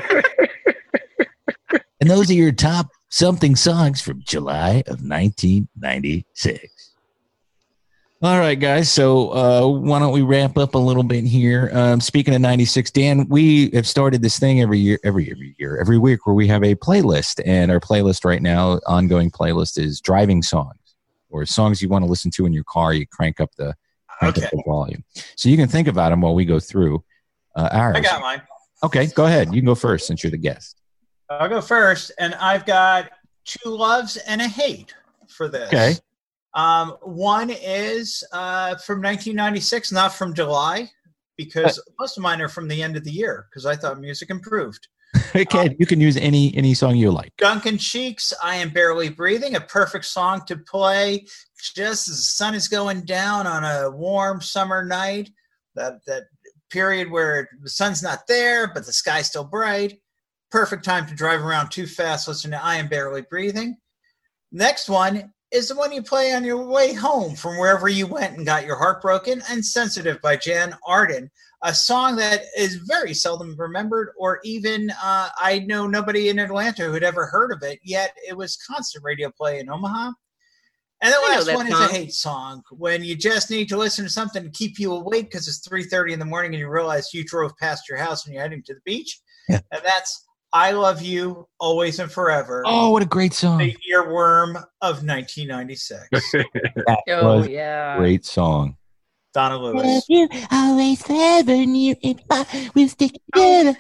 And those are your top something songs from July of 1996. All right, guys. So why don't we wrap up a little bit here? Speaking of 96, Dan, we have started this thing every week where we have a playlist. And our playlist right now, ongoing playlist, is driving songs or songs you want to listen to in your car. You crank up the volume. So you can think about them while we go through ours. I got mine. Okay, go ahead. You can go first since you're the guest. I'll go first, and I've got 2 loves and a hate for this. Okay. One is from 1996, not from July, because most of mine are from the end of the year, because I thought music improved. Okay, you can use any song you like. Duncan Sheik's I Am Barely Breathing, a perfect song to play just as the sun is going down on a warm summer night, that period where the sun's not there, but the sky's still bright. Perfect time to drive around too fast. Listen to I Am Barely Breathing. Next one is the one you play on your way home from wherever you went and got your heart broken, and Sensitive by Jan Arden, a song that is very seldom remembered, or even I know nobody in Atlanta who had ever heard of it, yet it was constant radio play in Omaha. And the last one is a hate song, when you just need to listen to something to keep you awake because it's 3:30 in the morning and you realize you drove past your house when you're heading to the beach. Yeah. And that's I Love You, Always and Forever. Oh, what a great song. The earworm of 1996. Great song. Donna Lewis. Love you, always forever, and you and I will stick together.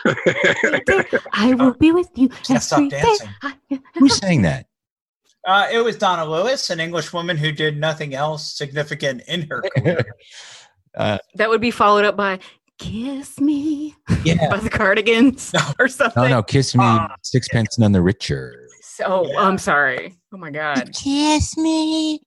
I will be with you. Can't stop dancing. Who sang that? It was Donna Lewis, an English woman who did nothing else significant in her career. That would be followed up by Kiss Me by the Cardigans or something. No, Kiss Me, Sixpence None the Richer. So I'm sorry. Oh my God. Kiss me.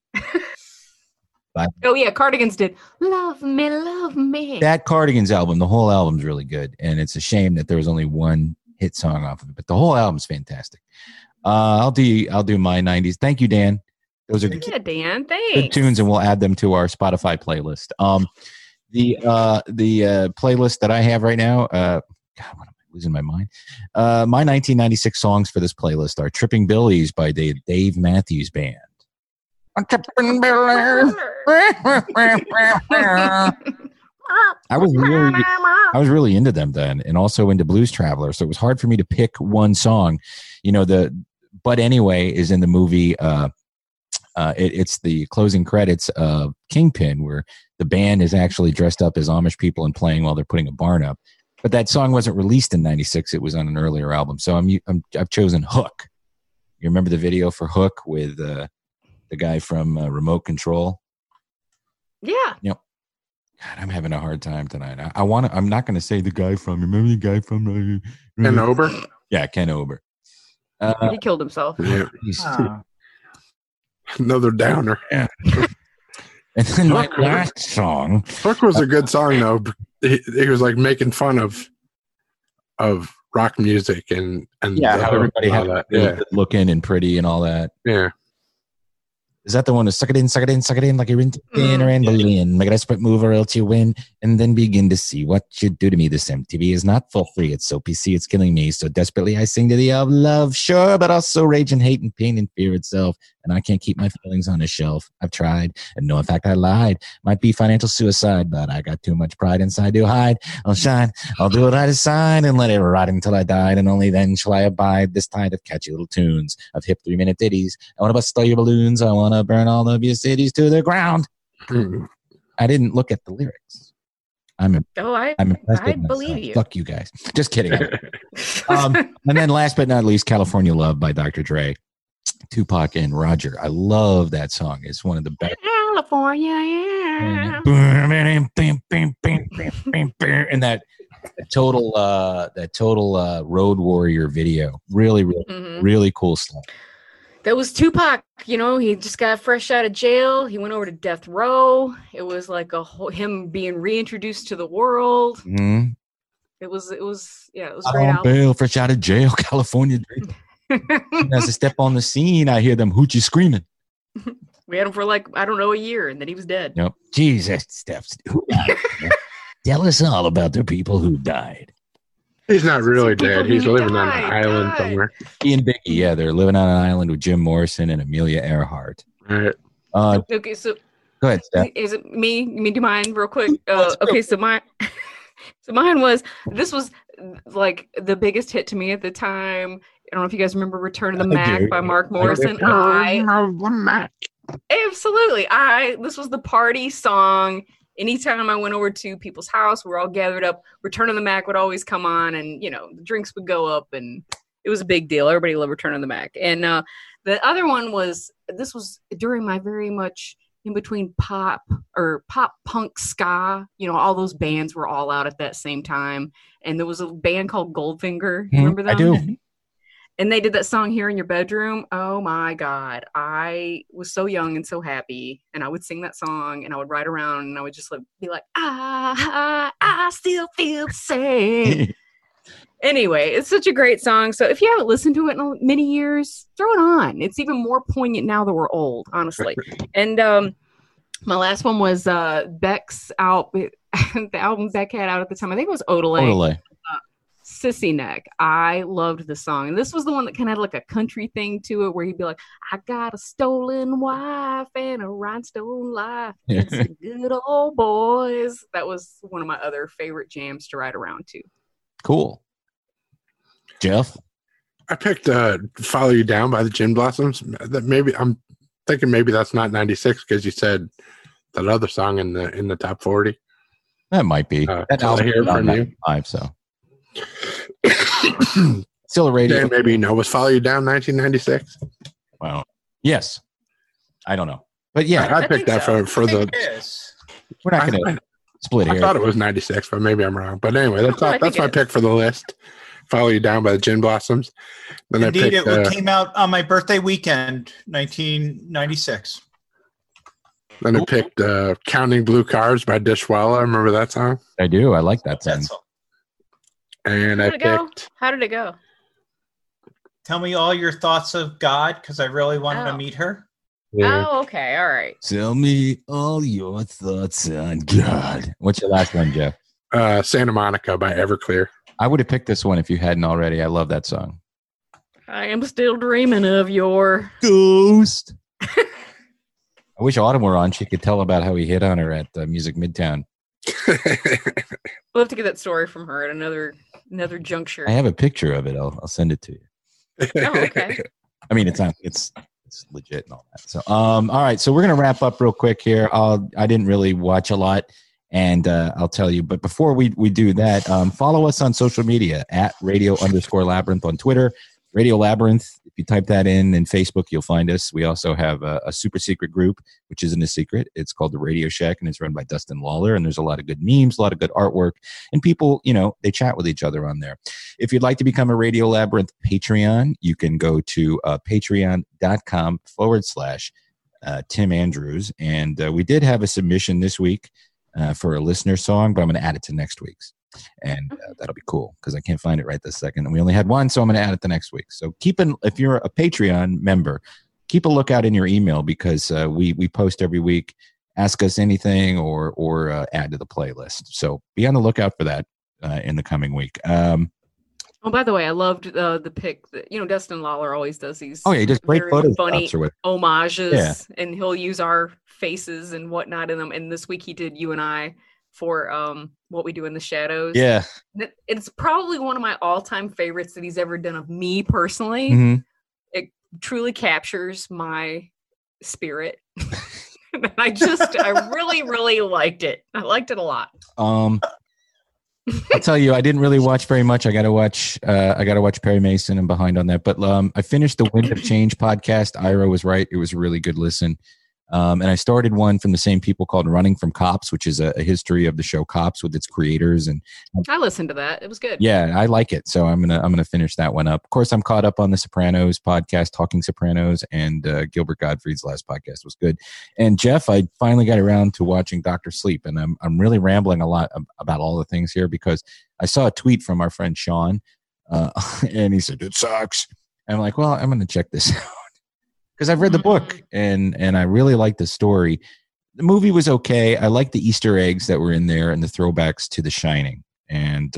Oh yeah, Cardigans did Love Me, Love Me. That Cardigans album, the whole album's really good, and it's a shame that there was only one hit song off of it, but the whole album's fantastic. I'll do my 90s. Thank you, Dan. Those are Dan. Thanks. good tunes, and we'll add them to our Spotify playlist. The playlist that I have right now, God, what am I losing my mind? My 1996 songs for this playlist are "Tripping Billies" by the Dave Matthews Band. I was really into them then, and also into Blues Traveler. So it was hard for me to pick one song. You know, But Anyway is in the movie. It's the closing credits of Kingpin, where the band is actually dressed up as Amish people and playing while they're putting a barn up. But that song wasn't released in '96; it was on an earlier album. So I've chosen Hook. You remember the video for Hook with the guy from Remote Control? Yeah. Yep. God, I'm having a hard time tonight. I'm not going to say the guy from. Remember the guy from Ken Ober? Yeah, Ken Ober. He killed himself. Yeah. Another downer. Yeah. And then my last song. Hook was a good song though. He was like making fun of rock music and how everybody had that good looking and pretty and all that. Yeah. Is that the one to suck it in, like you're in or in balloon? Make a desperate move or else you win. and then begin to see what you do to me. This MTV is not for free. It's so PC, it's killing me. So desperately I sing to thee of love, sure, but also rage and hate and pain and fear itself. And I can't keep my feelings on a shelf. I've tried, and no, in fact, I lied. Might be financial suicide, but I got too much pride inside to hide. I'll shine, I'll do what I decide, and let it ride until I died, and only then shall I abide this tide of catchy little tunes, of hip 3-minute ditties. I want to bust all your balloons. I want to burn all of your cities to the ground. I didn't look at the lyrics. I'm impressed I with myself. believe you. Fuck you guys. Just kidding. And then last but not least, California Love by Dr. Dre, Tupac, and Roger. I love that song. It's one of the best. California, yeah. And that total Road Warrior video. Really, really cool stuff. That was Tupac. You know, he just got fresh out of jail. He went over to death row. It was like him being reintroduced to the world. Mm-hmm. It was a great On album. bail, fresh out of jail, California. As I step on the scene, I hear them hoochie screaming. We had him for like, I don't know, a year, and then he was dead. Yep. Jesus, Steps. Tell us all about the people who died. He's not really dead. He's living on an island somewhere. He and Biggie, yeah, they're living on an island with Jim Morrison and Amelia Earhart. All right. Okay, so Go ahead, Steph. is it me? You mean do mine real quick? Okay, so mine was, this was like the biggest hit to me at the time. I don't know if you guys remember Return of the Mac by Mark Morrison. Absolutely. This was the party song. Anytime I went over to people's house, we're all gathered up. Return of the Mac would always come on, and the drinks would go up, and it was a big deal. Everybody loved Return of the Mac. And the other one was, this was during my very much in between pop punk ska. All those bands were all out at that same time, and there was a band called Goldfinger. You remember them? I do. And they did that song, Here in Your Bedroom. Oh my God. I was so young and so happy. And I would sing that song and I would ride around and I would just be like, I still feel the same. Anyway, it's such a great song. So if you haven't listened to it in many years, throw it on. It's even more poignant now that we're old, honestly. And my last one was Beck's album, the album Beck had out at the time. I think it was Odelay. Sissy Neck. I loved the song. And this was the one that kind of had like a country thing to it where he'd be like, I got a stolen wife and a rhinestone life. It's the good old boys. That was one of my other favorite jams to ride around to. Cool. Jeff? I picked Follow You Down by the Gin Blossoms. I'm thinking maybe that's not 96 because you said that other song in the top 40. That might be. That All I Hear From You. 95, so. Still a radio. Dan, maybe was Follow You Down 1996? Well, yes. I don't know. But yeah. I picked that for the. We're not going to split here. I thought it was 96, but maybe I'm wrong. But anyway, that's my pick for the list. Follow You Down by the Gin Blossoms. Then Indeed, I picked, it came out on my birthday weekend, 1996. Then I picked Counting Blue Cars by Dishwalla. Remember that song? I do. I like that song. And I picked. How did it go? Tell me all your thoughts of God, because I really wanted to meet her. Yeah. Oh, okay. All right. Tell me all your thoughts on God. What's your last one, Jeff? Santa Monica by Everclear. I would have picked this one if you hadn't already. I love that song. I am still dreaming of your ghost. I wish Autumn were on. She could tell about how he hit on her at Music Midtown. We'll have to get that story from her at another juncture. I have a picture of it. I'll send it to you. Oh, okay. I mean, it's legit and all that. So, all right. So we're gonna wrap up real quick here. I didn't really watch a lot, and I'll tell you. But before we do that, follow us on social media at Radio_Labyrinth on Twitter. Radio Labyrinth. If you type that in Facebook, you'll find us. We also have a super secret group, which isn't a secret. It's called the Radio Shack, and it's run by Dustin Lawler. And there's a lot of good memes, a lot of good artwork, and people, they chat with each other on there. If you'd like to become a Radio Labyrinth Patreon, you can go to patreon.com/Tim Andrews. And we did have a submission this week for a listener song, but I'm going to add it to next week's. And that'll be cool because I can't find it right this second. And we only had one, so I'm going to add it the next week. So if you're a Patreon member, keep a lookout in your email because we post every week ask us anything or add to the playlist. So be on the lookout for that in the coming week. Oh, by the way, I loved the pic that, Dustin Lawler always does these. Oh, yeah, he does great very photos. funny homages, Yeah. and he'll use our faces and whatnot in them. And this week he did you and I for What We Do in the Shadows. Yeah. It's probably one of my all-time favorites that he's ever done of me personally. Mm-hmm. It truly captures my spirit. I really, really liked it. I liked it a lot. I'll tell you, I didn't really watch very much. I got to watch Perry Mason. I'm behind on that, but I finished the Wind of Change podcast. Ira was right; it was a really good listen. And I started one from the same people called Running from Cops, which is a history of the show Cops with its creators. And I listened to that; it was good. Yeah, I like it, so I'm gonna finish that one up. Of course, I'm caught up on the Sopranos podcast, Talking Sopranos, and Gilbert Gottfried's last podcast was good. And Jeff, I finally got around to watching Dr. Sleep, and I'm really rambling a lot about all the things here because I saw a tweet from our friend Sean, and he said it sucks. And I'm like, well, I'm gonna check this out. Because I've read the book and I really like the story. The movie was okay. I like the Easter eggs that were in there and the throwbacks to The Shining. And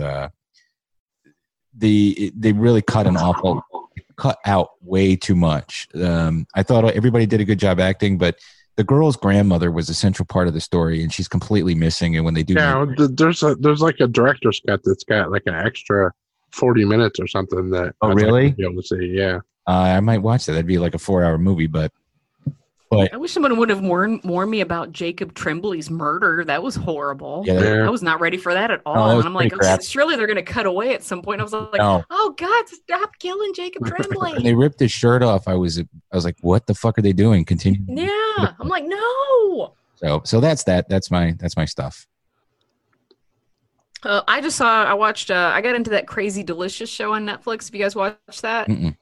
they really cut out way too much. I thought everybody did a good job acting, but the girl's grandmother was a central part of the story, and she's completely missing. And when they do, there's like a director's cut that's got like an extra 40 minutes or something that. Oh, really? Be able to see, yeah. I might watch that. That'd be like a 4-hour movie, but I wish someone would have warned me about Jacob Tremblay's murder. That was horrible. Yeah. I was not ready for that at all. No, and I'm like, okay, surely they're going to cut away at some point. I was like, No. oh God, stop killing Jacob Tremblay. When they ripped his shirt off, I was like, what the fuck are they doing? Continue. Yeah, I'm like, no. So that's that. That's my stuff. I got into that Crazy Delicious show on Netflix. Have you guys watched that? Mm-mm.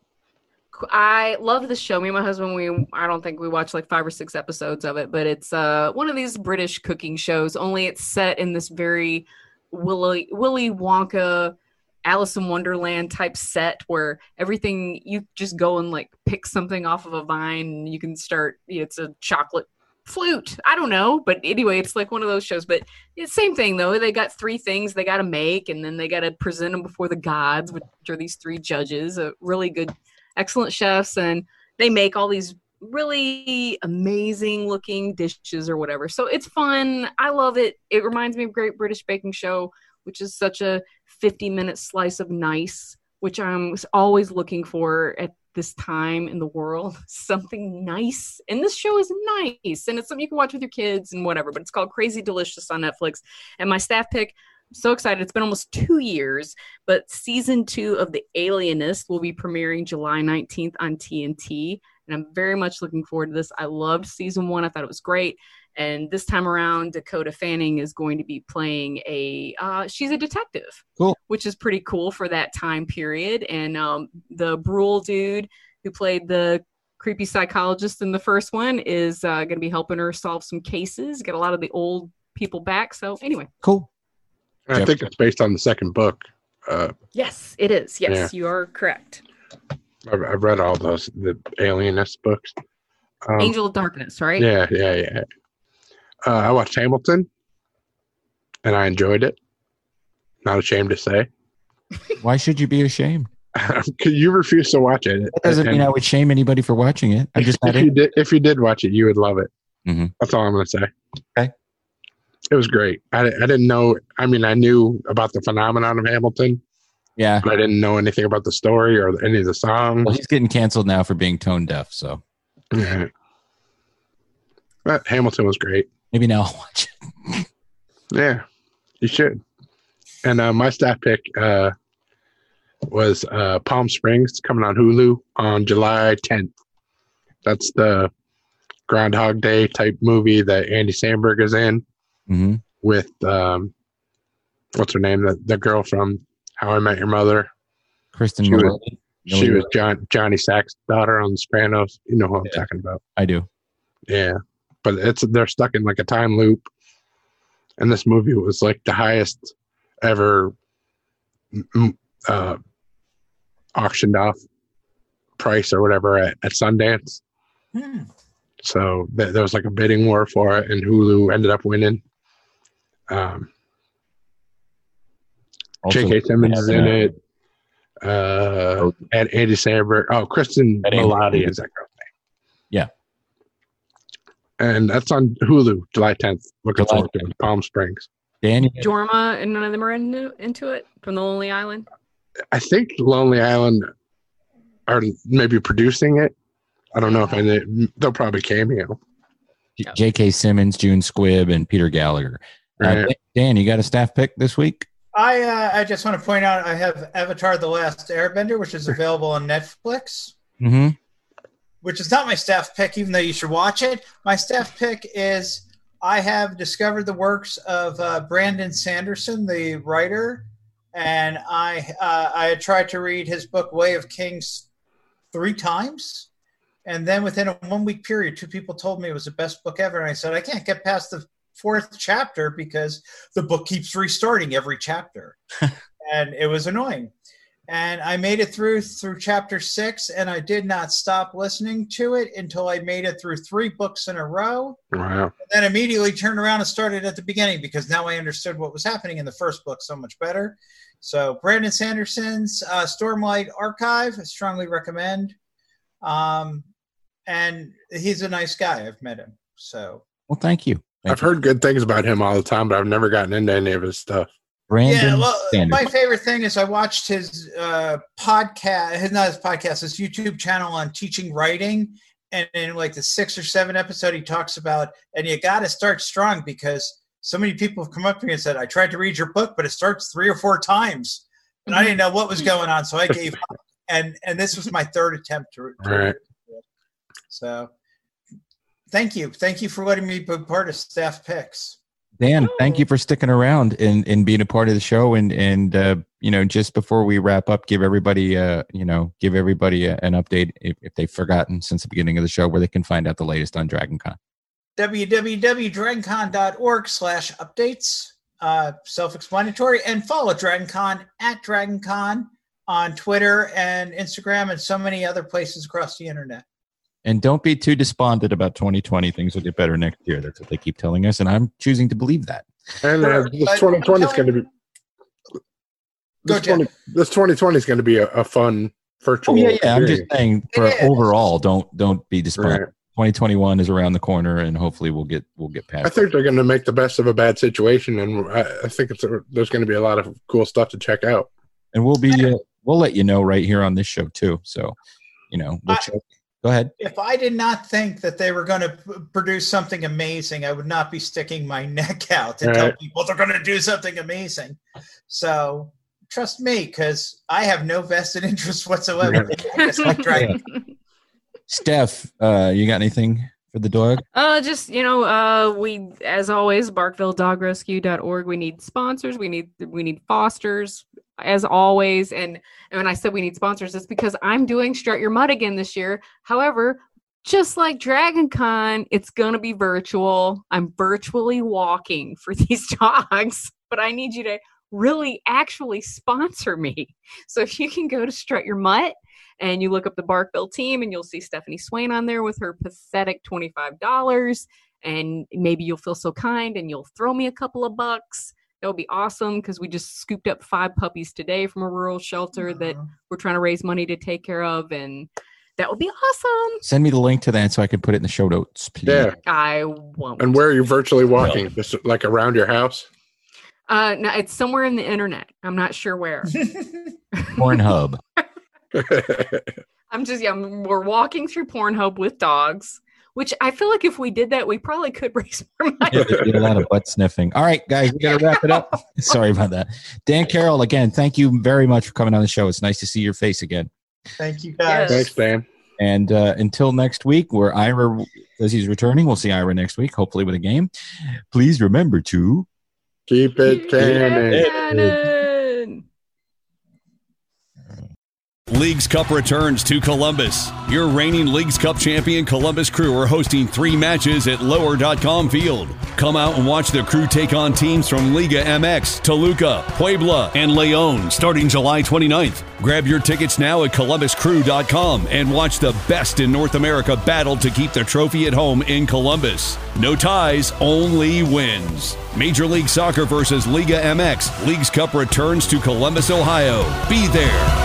I love this show. Me and my husband, I don't think we watched like 5 or 6 episodes of it, but it's one of these British cooking shows, only it's set in this very Willy Wonka, Alice in Wonderland type set where everything, you just go and like pick something off of a vine and you can start, it's a chocolate flute. I don't know. But anyway, it's like one of those shows, but it's the same thing though. They got 3 things they got to make and then they got to present them before the gods, which are these 3 judges, really good, excellent chefs, and they make all these really amazing looking dishes or whatever. So it's fun. I love it. It reminds me of Great British Baking Show, which is such a 50-minute slice of nice, which I'm always looking for at this time in the world. Something nice. And this show is nice. And it's something you can watch with your kids and whatever, but it's called Crazy Delicious on Netflix. And my staff pick, I'm so excited. It's been almost 2 years, but season 2 of The Alienist will be premiering July 19th on TNT. And I'm very much looking forward to this. I loved season 1. I thought it was great. And this time around, Dakota Fanning is going to be playing she's a detective, cool, which is pretty cool for that time period. And the Brule dude who played the creepy psychologist in the first one is going to be helping her solve some cases, get a lot of the old people back. So anyway. Cool. I think it's based on the second book. Yes, it is. Yes, yeah. You are correct. I've read all the Alienist books. Angel of Darkness, right? Yeah. I watched Hamilton, and I enjoyed it. Not ashamed to say. Why should you be ashamed? You refuse to watch it. That doesn't mean I would shame anybody for watching it. If you did watch it, you would love it. Mm-hmm. That's all I'm going to say. Okay. It was great. I didn't know. I mean, I knew about the phenomenon of Hamilton. Yeah. But I didn't know anything about the story or any of the songs. Well, he's getting canceled now for being tone deaf. So. Yeah. But Hamilton was great. Maybe now I'll watch it. Yeah, you should. And my staff pick was Palm Springs, coming on Hulu on July 10th. That's the Groundhog Day type movie that Andy Samberg is in. Mm-hmm. With what's her name? The girl from How I Met Your Mother. Kristen. She was Johnny Sack's daughter on The Sopranos. You know who I'm talking about. I do. Yeah, but they're stuck in like a time loop, and this movie was like the highest ever auctioned off price or whatever at Sundance. So there was like a bidding war for it, and Hulu ended up winning. J.K. Simmons is in it. And Andy Samberg. Oh, Kristen Milotti is that girl's name. Yeah. And that's on Hulu, July 10th. Looking forward to it. Palm Springs. Dan, Jorma and none of them are into it from the Lonely Island. I think Lonely Island are maybe producing it. I don't know if they'll probably cameo. J.K. Simmons, June Squibb, and Peter Gallagher. Dan, you got a staff pick this week? I just want to point out I have Avatar: The Last Airbender, which is available on Netflix. Mm-hmm. Which is not my staff pick, even though you should watch it. My staff pick is I have discovered the works of Brandon Sanderson, the writer, and I had tried to read his book Way of Kings 3 times. And then within a 1-week period, 2 people told me it was the best book ever. And I said, I can't get past the 4th chapter because the book keeps restarting every chapter. And it was annoying. And I made it through chapter 6, and I did not stop listening to it until I made it through 3 books in a row. Wow. And then immediately turned around and started at the beginning because now I understood what was happening in the first book so much better. So Brandon Sanderson's Stormlight Archive, I strongly recommend. And he's a nice guy. I've met him. So. Well, thank you. I've heard good things about him all the time, but I've never gotten into any of his stuff. Brandon my favorite thing is I watched his podcast, his YouTube channel on teaching writing. And in like the 6th or 7th episode, he talks about, and you got to start strong because so many people have come up to me and said, I tried to read your book, but it starts 3 or 4 times. And I didn't know what was going on. So I gave up. And this was my 3rd attempt to read it. So thank you. Thank you for letting me be part of staff picks. Dan, thank you for sticking around and being a part of the show. And just before we wrap up, give everybody an update if they've forgotten since the beginning of the show where they can find out the latest on DragonCon. www.dragoncon.org/updates. Self-explanatory. And follow DragonCon at DragonCon on Twitter and Instagram and so many other places across the internet. And don't be too despondent about 2020. Things will get better next year. That's what they keep telling us, and I'm choosing to believe that. And this 2020 is going to be. This 2020 is going to be a fun virtual. Yeah. I'm just saying for overall, don't be despondent. Right. 2021 is around the corner, and hopefully we'll get past. I think they're going to make the best of a bad situation, and I think there's going to be a lot of cool stuff to check out. And we'll let you know right here on this show too. So, we'll check. Go ahead. If I did not think that they were going to produce something amazing, I would not be sticking my neck out to tell people they're going to do something amazing. So trust me, because I have no vested interest whatsoever. It's like Dragon. Steph, you got anything for the dog? We, as always, BarkvilleDogRescue.org. We need sponsors. We need fosters, as always. And when I said we need sponsors, it's because I'm doing Strut Your Mutt again this year. However, just like DragonCon, it's going to be virtual. I'm virtually walking for these dogs, but I need you to really actually sponsor me. So if you can go to Strut Your Mutt and you look up the Barkville team and you'll see Stephanie Swain on there with her pathetic $25, and maybe you'll feel so kind and you'll throw me a couple of bucks. That would be awesome because we just scooped up 5 puppies today from a rural shelter that we're trying to raise money to take care of, and that would be awesome. Send me the link to that so I can put it in the show notes, please. Yeah. I won't. And where are you virtually walking? Just like around your house? No, it's somewhere in the internet. I'm not sure where. Pornhub. We're walking through Pornhub with dogs, which I feel like if we did that, we probably could raise more money. Yeah, there'd be a lot of butt sniffing. All right, guys, we got to wrap it up. Sorry about that. Dan Carroll, again, thank you very much for coming on the show. It's nice to see your face again. Thank you, guys. Thanks, Dan. And until next week, where Ira, as he's returning, we'll see Ira next week, hopefully with a game. Please remember to keep it canon. Leagues Cup returns to Columbus. Your reigning Leagues Cup champion Columbus Crew are hosting 3 matches at Lower.com Field. Come out and watch the Crew take on teams from Liga MX, Toluca, Puebla, and Leon starting July 29th. Grab your tickets now at ColumbusCrew.com and watch the best in North America battle to keep the trophy at home in Columbus. No ties, only wins. Major League Soccer versus Liga MX. Leagues Cup returns to Columbus, Ohio. Be there.